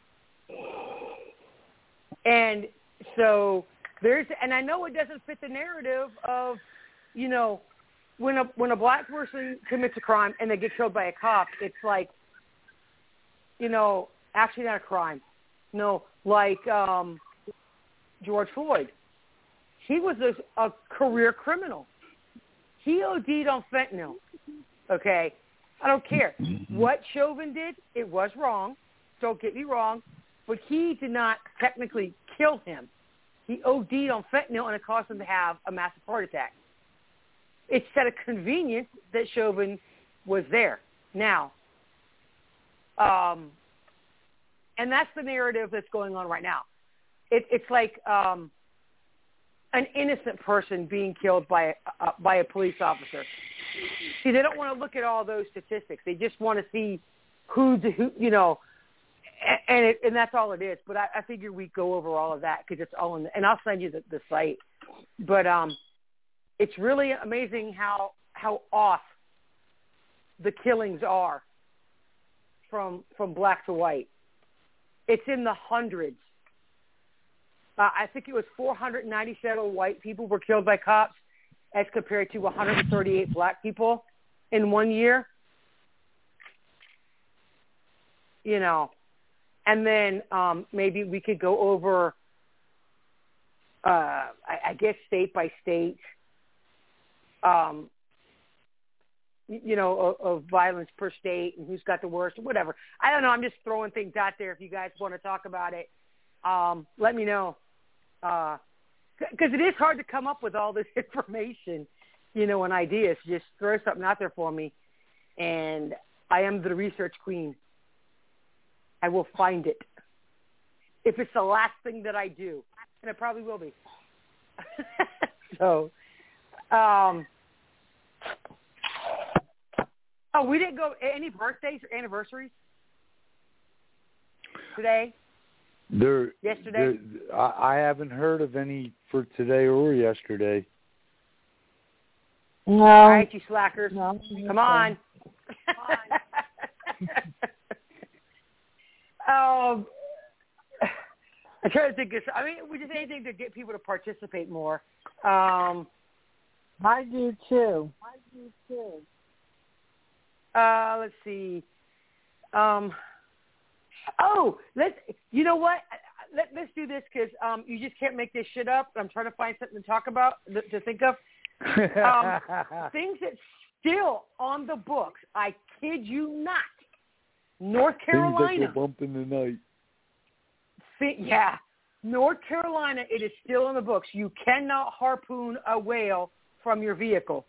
And so there's, and I know it doesn't fit the narrative of, you know, when a when a black person commits a crime and they get killed by a cop, it's like, you know, actually not a crime. No, like um, George Floyd. He was a, a career criminal. He O D'd on fentanyl. Okay? I don't care. What Chauvin did, it was wrong. Don't get me wrong. But he did not technically kill him. He O D'd on fentanyl, and it caused him to have a massive heart attack. It's out of convenience that Chauvin was there. Now, um, and that's the narrative that's going on right now. It, it's like um, an innocent person being killed by a, uh, by a police officer. See, they don't want to look at all those statistics. They just want to see who, who you know, and it, and that's all it is. But I, I figure we go over all of that because it's all in the, and I'll send you the, the site. But um, it's really amazing how how off the killings are from from black to white. It's in the hundreds. Uh, I think it was four hundred ninety-seven white people were killed by cops as compared to one hundred thirty-eight black people in one year. You know, and then um, maybe we could go over, uh, I, I guess, state by state, um, you know, of, of violence per state and who's got the worst, or whatever. I don't know. I'm just throwing things out there. If you guys want to talk about it, um, let me know. Because uh, it is hard to come up with all this information, you know, and ideas. Just throw something out there for me, and I am the research queen. I will find it. If it's the last thing that I do, and it probably will be. so, um, oh, we didn't go any birthdays or anniversaries today? There, yesterday? There, I, I haven't heard of any for today or yesterday. No. All right, you slackers. No. Come on. um, I try to think of, I mean, we just anything to get people to participate more. Um, I do too. I do too. Uh, let's see. Um, oh, let's. You know what? Let, let's do this because um, you just can't make this shit up. I'm trying to find something to talk about, to think of. Um, things that's still on the books. I kid you not. North Carolina. Things that go bump in the night. See, yeah. North Carolina, it is still in the books. You cannot harpoon a whale from your vehicle.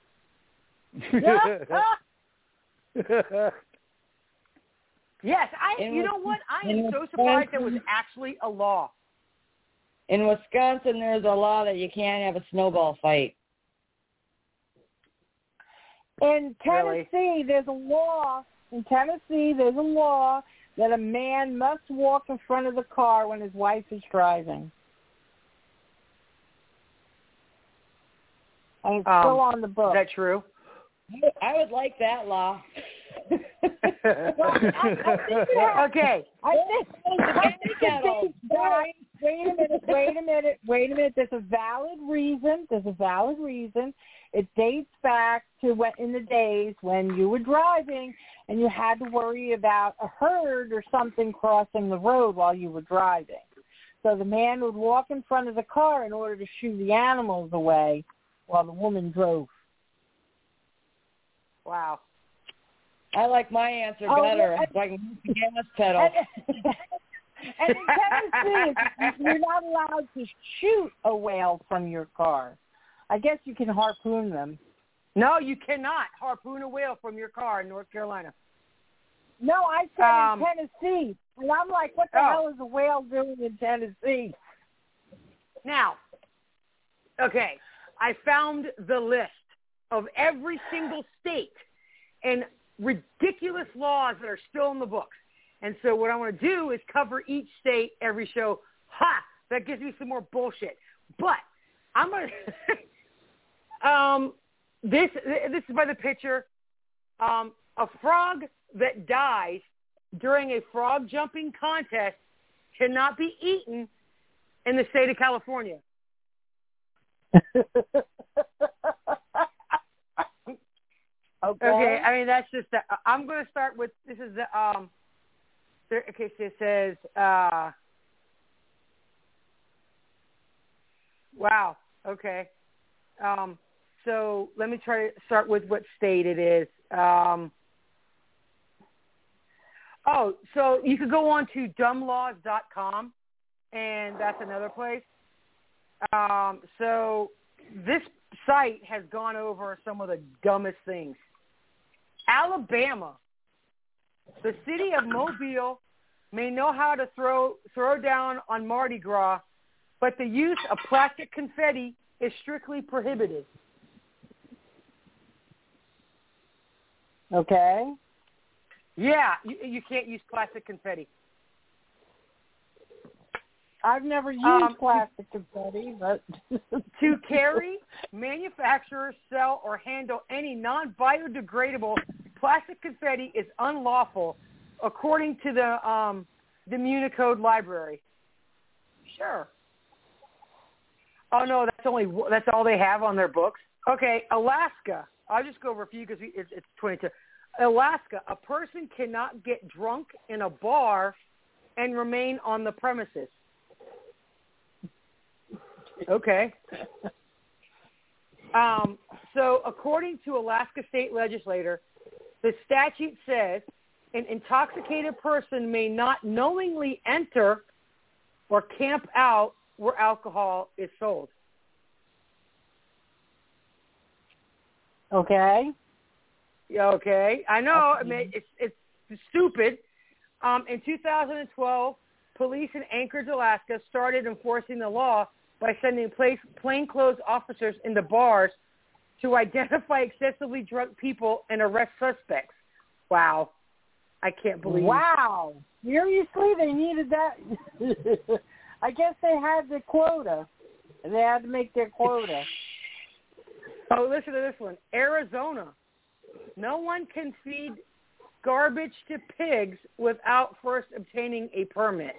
Yes, I. In you know what? I am so Wisconsin, surprised there was actually a law. In Wisconsin, there's a law that you can't have a snowball fight. In Tennessee, Really? there's a law. In Tennessee, there's a law that a man must walk in front of the car when his wife is driving. And it's Um, still on the book. Is that true? I would like that law. Well, I, I think that, Okay. I think, I think it dates back. Wait a minute, wait a minute, wait a minute. There's a valid reason. There's a valid reason. It dates back to when, in the days when you were driving and you had to worry about a herd or something crossing the road while you were driving. So the man would walk in front of the car in order to shoo the animals away while the woman drove. Wow. I like my answer Oh, better. yeah. It's like the gas pedal. And, and in Tennessee, you're not allowed to shoot a whale from your car. I guess you can harpoon them. No, you cannot harpoon a whale from your car in North Carolina. No, I said Um, in Tennessee. And I'm like, what the oh. hell is a whale doing in Tennessee? Now, okay, I found the list of every single state and ridiculous laws that are still in the books. And so what I want to do is cover each state every show. Ha! That gives me some more bullshit. But I'm going to... um, this, this is by the picture. Um, a frog that dies during a frog jumping contest cannot be eaten in the state of California. Okay. Okay, I mean, that's just, the, I'm going to start with, this is the, um, there, okay, so it says, uh, wow, okay. Um, so let me try to start with what state it is. Um, oh, so you could go on to dumb laws dot com, and that's another place. Um, so this site has gone over some of the dumbest things. Alabama, the city of Mobile may know how to throw throw down on Mardi Gras, but the use of plastic confetti is strictly prohibited. Okay. Yeah, you, you can't use plastic confetti. I've never used Um, plastic confetti, but To carry, manufacture, sell, or handle any non-biodegradable plastic confetti is unlawful, according to the um, the Municode Library. Sure. Oh no, that's only that's all they have on their books. Okay, Alaska. I'll just go over a few because it's, it's twenty-two. Alaska. A person cannot get drunk in a bar and remain on the premises. Okay. Um, so according to Alaska state legislator, the statute says an intoxicated person may not knowingly enter or camp out where alcohol is sold. okay. Okay. I know. I mean, it's, it's stupid. Um, in two thousand twelve, police in Anchorage, Alaska, started enforcing the law by sending plain, plainclothes officers into bars to identify excessively drunk people and arrest suspects. Wow. I can't believe it. Wow. Seriously, they needed that? I guess they had the quota. They had to make their quota. Oh, listen to this one. Arizona. No one can feed garbage to pigs without first obtaining a permit.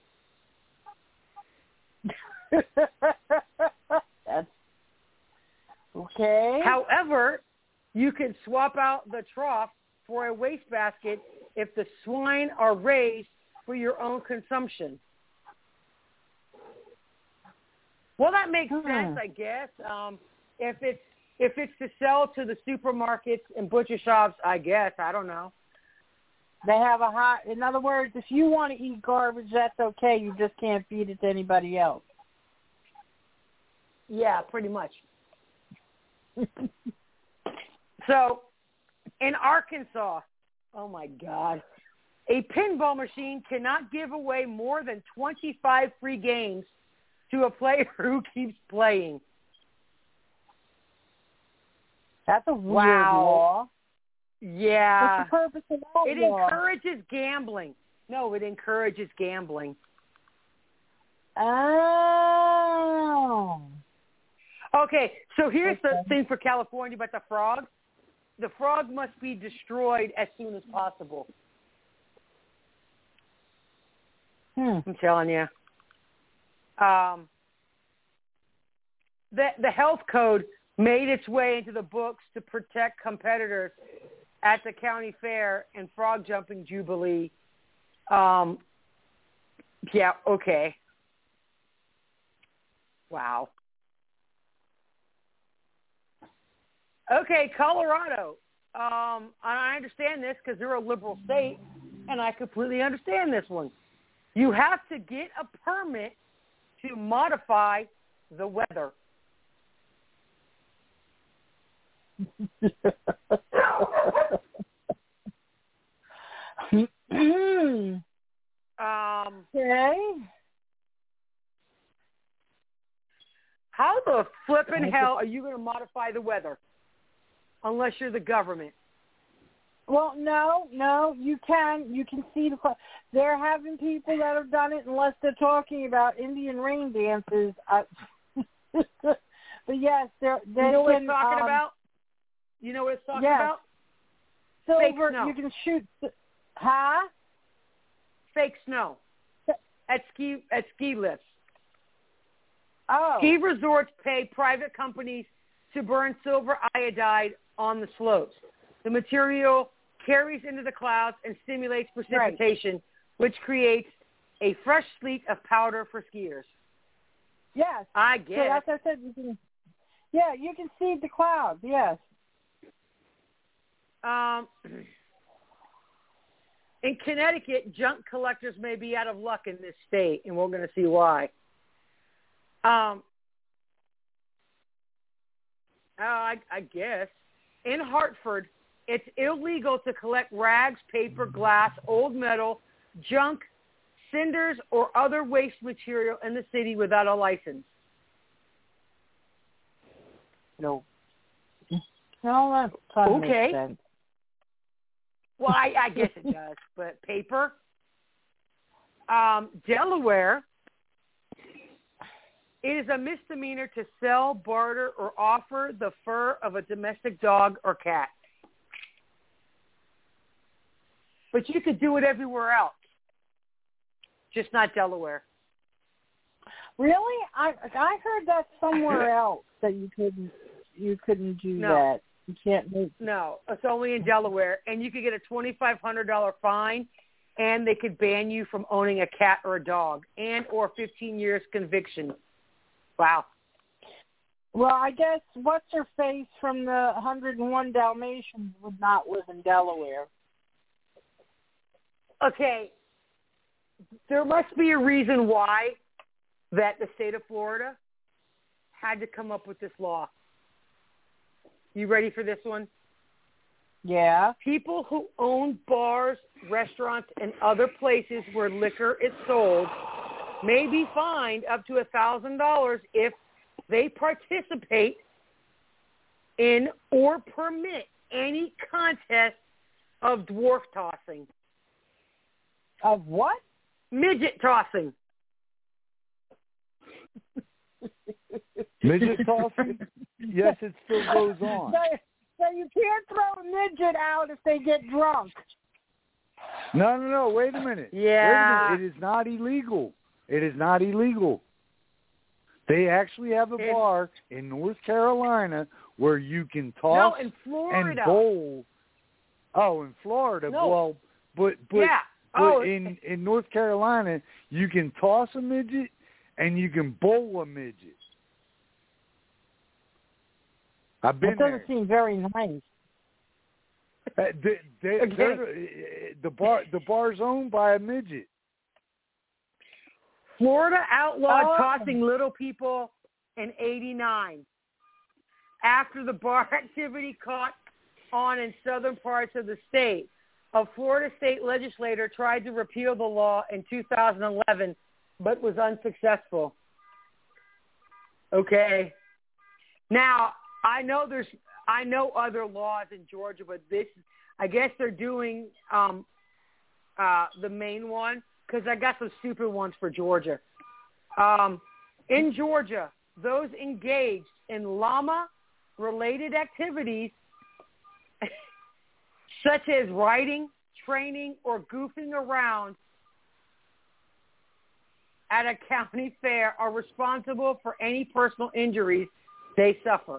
That's okay. However, you can swap out the trough for a wastebasket if the swine are raised for your own consumption. Well, that makes Hmm. sense, I guess. Um, if it's if it's to sell to the supermarkets and butcher shops, I guess. I don't know. They have a hot. In other words, if you want to eat garbage, that's okay. You just can't feed it to anybody else. Yeah, pretty much. So, in Arkansas, oh my God, a pinball machine cannot give away more than twenty-five free games to a player who keeps playing. That's a weird Wow. law. Yeah. What's the purpose of that It law? encourages gambling. No, it encourages gambling. Oh. Okay, so here's the Okay. thing for California about the frog. The frog must be destroyed as soon as possible. Hmm. I'm telling you. Um, the, the health code made its way into the books to protect competitors at the county fair and frog jumping jubilee. Um, yeah, okay. Wow. Okay, Colorado. Um, I understand this because they're a liberal state, and I completely understand this one. You have to get a permit to modify the weather. um, Okay. How the flippin' hell are you going to modify the weather unless you're the government? Well, no, no, you can. You can see the. They're having people that have done it, unless they're talking about Indian rain dances. Uh, but yes, they're. They you know what can, it's talking um, about? You know what it's talking yes. about? Silver. Fake snow. You can shoot. Huh? Fake snow at ski at ski lifts. Oh. Ski resorts pay private companies to burn silver iodide on the slopes. The material carries into the clouds and stimulates precipitation, right, which creates a fresh sleet of powder for skiers. Yes. I guess. So that's what I said. You can, yeah, you can see the clouds, yes. Um, in Connecticut, junk collectors may be out of luck in this state, and we're going to see why. Um, uh, I, I guess. In Hartford, it's illegal to collect rags, paper, glass, old metal, junk, cinders, or other waste material in the city without a license. No. No, that kind of okay. makes sense. Well, I, I guess it does, but paper. Um, Delaware, it is a misdemeanor to sell, barter, or offer the fur of a domestic dog or cat. But you could do it everywhere else, just not Delaware. Really? I I heard that somewhere else that you couldn't you couldn't do no. that. You can't make. No, it's only in Delaware, and you could get a twenty-five hundred dollars fine, and they could ban you from owning a cat or a dog, and or fifteen years conviction. Wow. Well, I guess what's her face from the one hundred and one Dalmatians would not live in Delaware. Okay, there must be a reason why that the state of Florida had to come up with this law. You ready for this one? Yeah. People who own bars, restaurants, and other places where liquor is sold may be fined up to one thousand dollars if they participate in or permit any contest of dwarf tossing. Of what? Midget tossing. Midget tossing? Yes, it still goes on. So, so you can't throw a midget out if they get drunk. No, no, no. Wait a minute. Yeah. Wait a minute. It is not illegal. It is not illegal. They actually have a in, bar in North Carolina where you can toss no, in Florida. and bowl. Oh, in Florida. No. Well, but but, yeah. but oh, in in North Carolina, you can toss a midget and you can bowl a midget. I've been That doesn't there. seem very nice. Uh, they, they, okay. the bar the bar's owned by a midget. Florida outlawed Oh. tossing little people in eighty-nine after the bar activity caught on in southern parts of the state. A Florida state legislator tried to repeal the law in two thousand eleven, but was unsuccessful. Okay. Now, I know there's, I know other laws in Georgia, but this, I guess they're doing um, uh, the main one, because I got some stupid ones for Georgia. Um, in Georgia, those engaged in llama-related activities, such as riding, training, or goofing around at a county fair, are responsible for any personal injuries they suffer.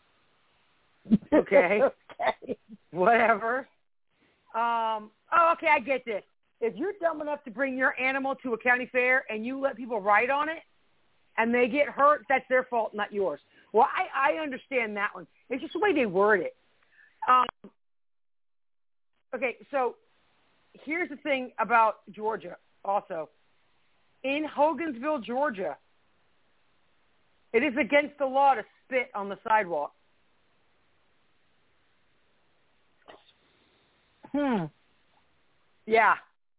Okay. Okay. Whatever. Um, oh, okay, I get this. If you're dumb enough to bring your animal to a county fair and you let people ride on it and they get hurt, that's their fault, not yours. Well, I, I understand that one. It's just the way they word it. Um, okay, so here's the thing about Georgia also. In Hogansville, Georgia, it is against the law to spit on the sidewalk. Hmm. Yeah.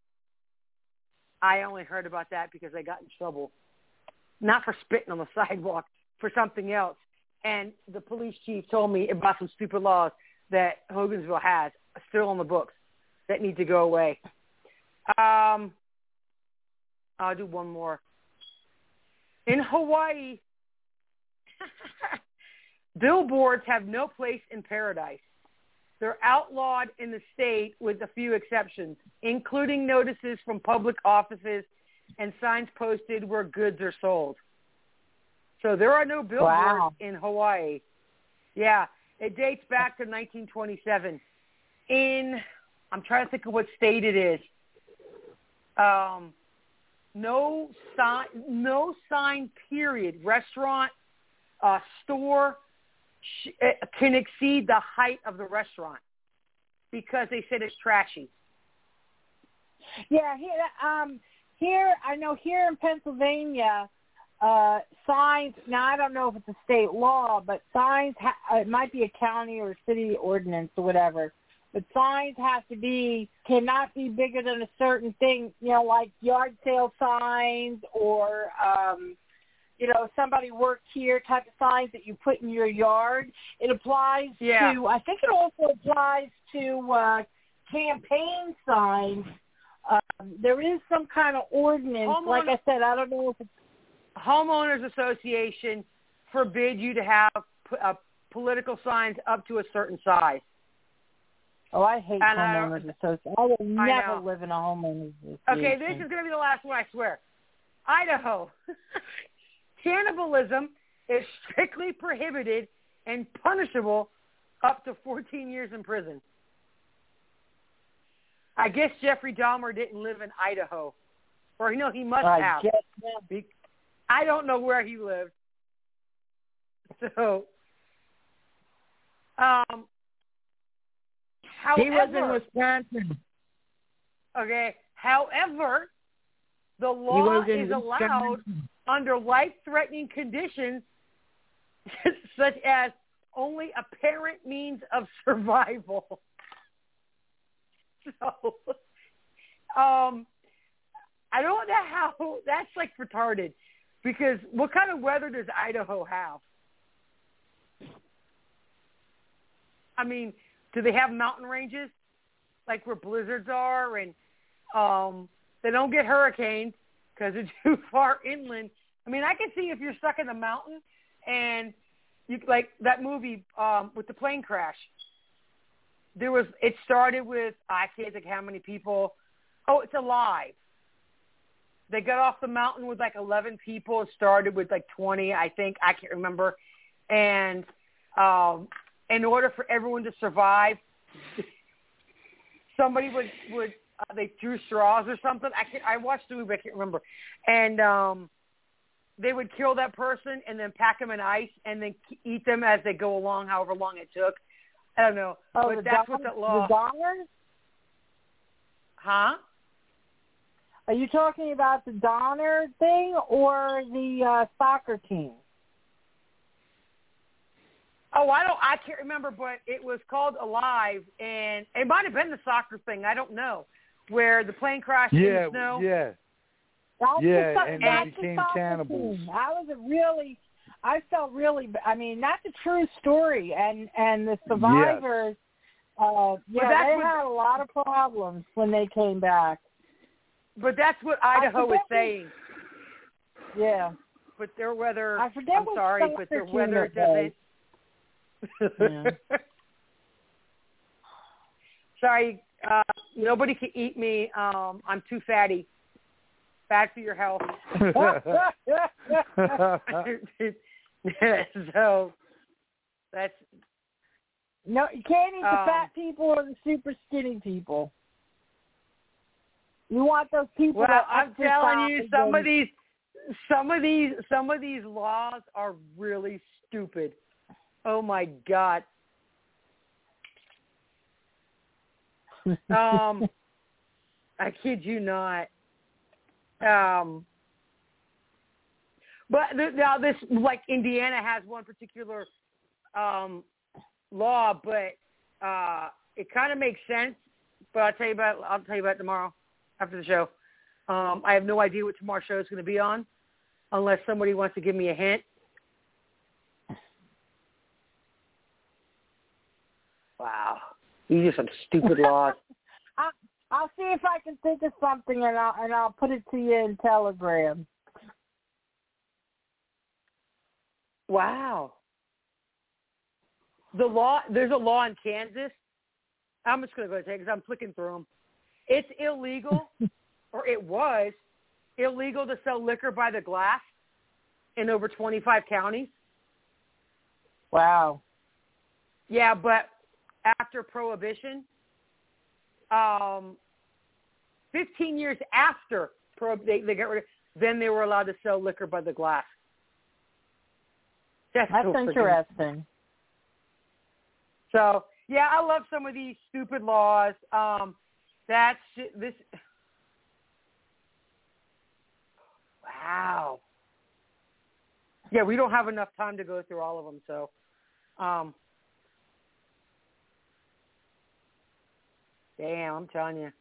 I only heard about that because I got in trouble. Not for spitting on the sidewalk, for something else. And the police chief told me about some stupid laws that Hogansville has. still on the books that need to go away. Um, I'll do one more. In Hawaii, billboards have no place in paradise. They're outlawed in the state with a few exceptions, including notices from public offices and signs posted where goods are sold. So there are no billboards Wow. in Hawaii. Yeah, it dates back to nineteen twenty-seven. In, I'm trying to think of what state it is. Um, no sign, no sign, period. Restaurant, uh, store sh- can exceed the height of the restaurant because they said it's trashy. Yeah, here, um, here I know here in Pennsylvania, uh, signs. Now I don't know if it's a state law, but signs. Ha- it might be a county or city ordinance or whatever. But signs have to be cannot be bigger than a certain thing. You know, like yard sale signs or um, you know, somebody worked here type of signs that you put in your yard. It applies Yeah. to. I think it also applies to uh, campaign signs. Um, there is some kind of ordinance. Homeowner, like I said, I don't know if it's Homeowners Association forbid you to have uh, political signs up to a certain size. Oh, I hate And, uh, homeowners association. I will I never know. live in a homeowners association. Okay, this is going to be the last one, I swear. Idaho. Cannibalism is strictly prohibited and punishable up to fourteen years in prison. I guess Jeffrey Dahmer didn't live in Idaho. Or, you know, he must I have. guess, yeah. I don't know where he lived. So, um, however, He was in Wisconsin. Okay. However, the He law was in is allowed Wisconsin. under life-threatening conditions such as only apparent means of survival. So, um, I don't know how that's like retarded because what kind of weather does Idaho have? I mean, do they have mountain ranges like where blizzards are and um, they don't get hurricanes because it's too far inland? I mean, I can see if you're stuck in the mountain and you like that movie um, with the plane crash. There was it started with I can't think how many people. Oh, it's Alive. They got off the mountain with like eleven people. It started with like twenty, I think. I can't remember. And um, in order for everyone to survive, somebody would would uh, they threw straws or something. I can't, I watched the movie. I can't remember. And um, they would kill that person and then pack them in ice and then eat them as they go along, however long it took. I don't know. Oh, but the that's Don- what the law. The Donners? Huh? Are you talking about the Donner thing or the uh, soccer team? Oh, I don't. I can't remember, but it was called Alive, and it might have been the soccer thing. I don't know, where the plane crashed in Yeah, the snow. yeah. That's Yeah, the, and that's they the became soccer cannibals. team. I was a really, I felt really. I mean, that's a true story, and and the survivors. Uh, yeah, that's they what- had a lot of problems when they came back. But that's what Idaho is forget what- saying. Yeah, But their weather. I forget I'm what sorry, soccer but their team weather it was. doesn't. Sorry, uh, nobody can eat me. Um, I'm too fatty. Bad for your health. So that's No, you can't eat the Um, fat people or the super skinny people. You want those people. well. that I'm telling you, exercise some and- of these, some of these, some of these laws are really stupid. Oh my God. Um, I kid you not. Um, but th- now this, like Indiana has one particular um, law, but uh, it kind of makes sense. But I'll tell you about. I'll tell you about it tomorrow after the show. Um, I have no idea what tomorrow's show is going to be on, unless somebody wants to give me a hint. Wow. These are some stupid laws. I'll, I'll see if I can think of something, and I'll and I'll put it to you in Telegram. Wow. The law. There's a law in Kansas. I'm just going to go take because I'm flicking through them. It's illegal, or it was illegal to sell liquor by the glass in over twenty-five counties. Wow. Yeah, but after Prohibition, um, fifteen years after Prohib- they, they got rid of, then they were allowed to sell liquor by the glass. That's, That's so interesting. So, yeah, I love some of these stupid laws. Um, that's this. Wow. Yeah, we don't have enough time to go through all of them. So, um, damn, I'm telling you.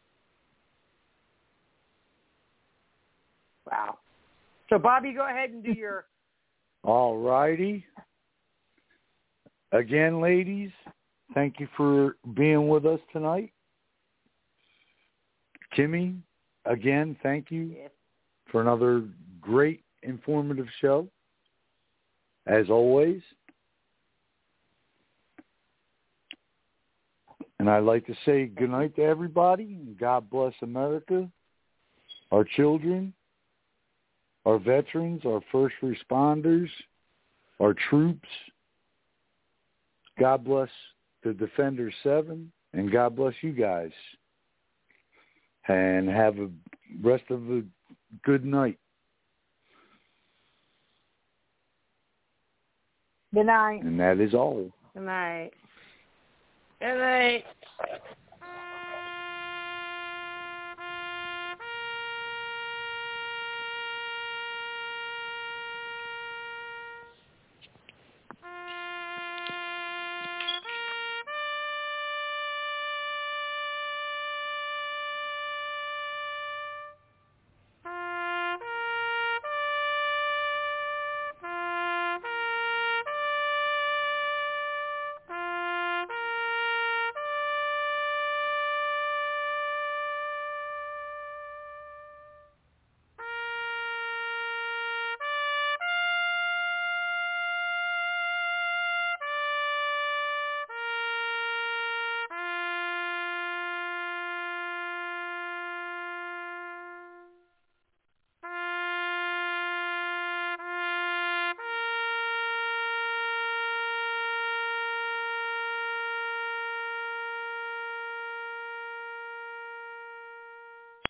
Wow. So, Bobby, go ahead and do your. All righty. Again, ladies, thank you for being with us tonight. Kimmy, again, thank you Yes. for another great, informative show, as always. And I'd like to say good night to everybody. God bless America, our children, our veterans, our first responders, our troops. God bless the Defender seven, and God bless you guys. And have a rest of a good night. Good night. And that is all. Good night. Good night.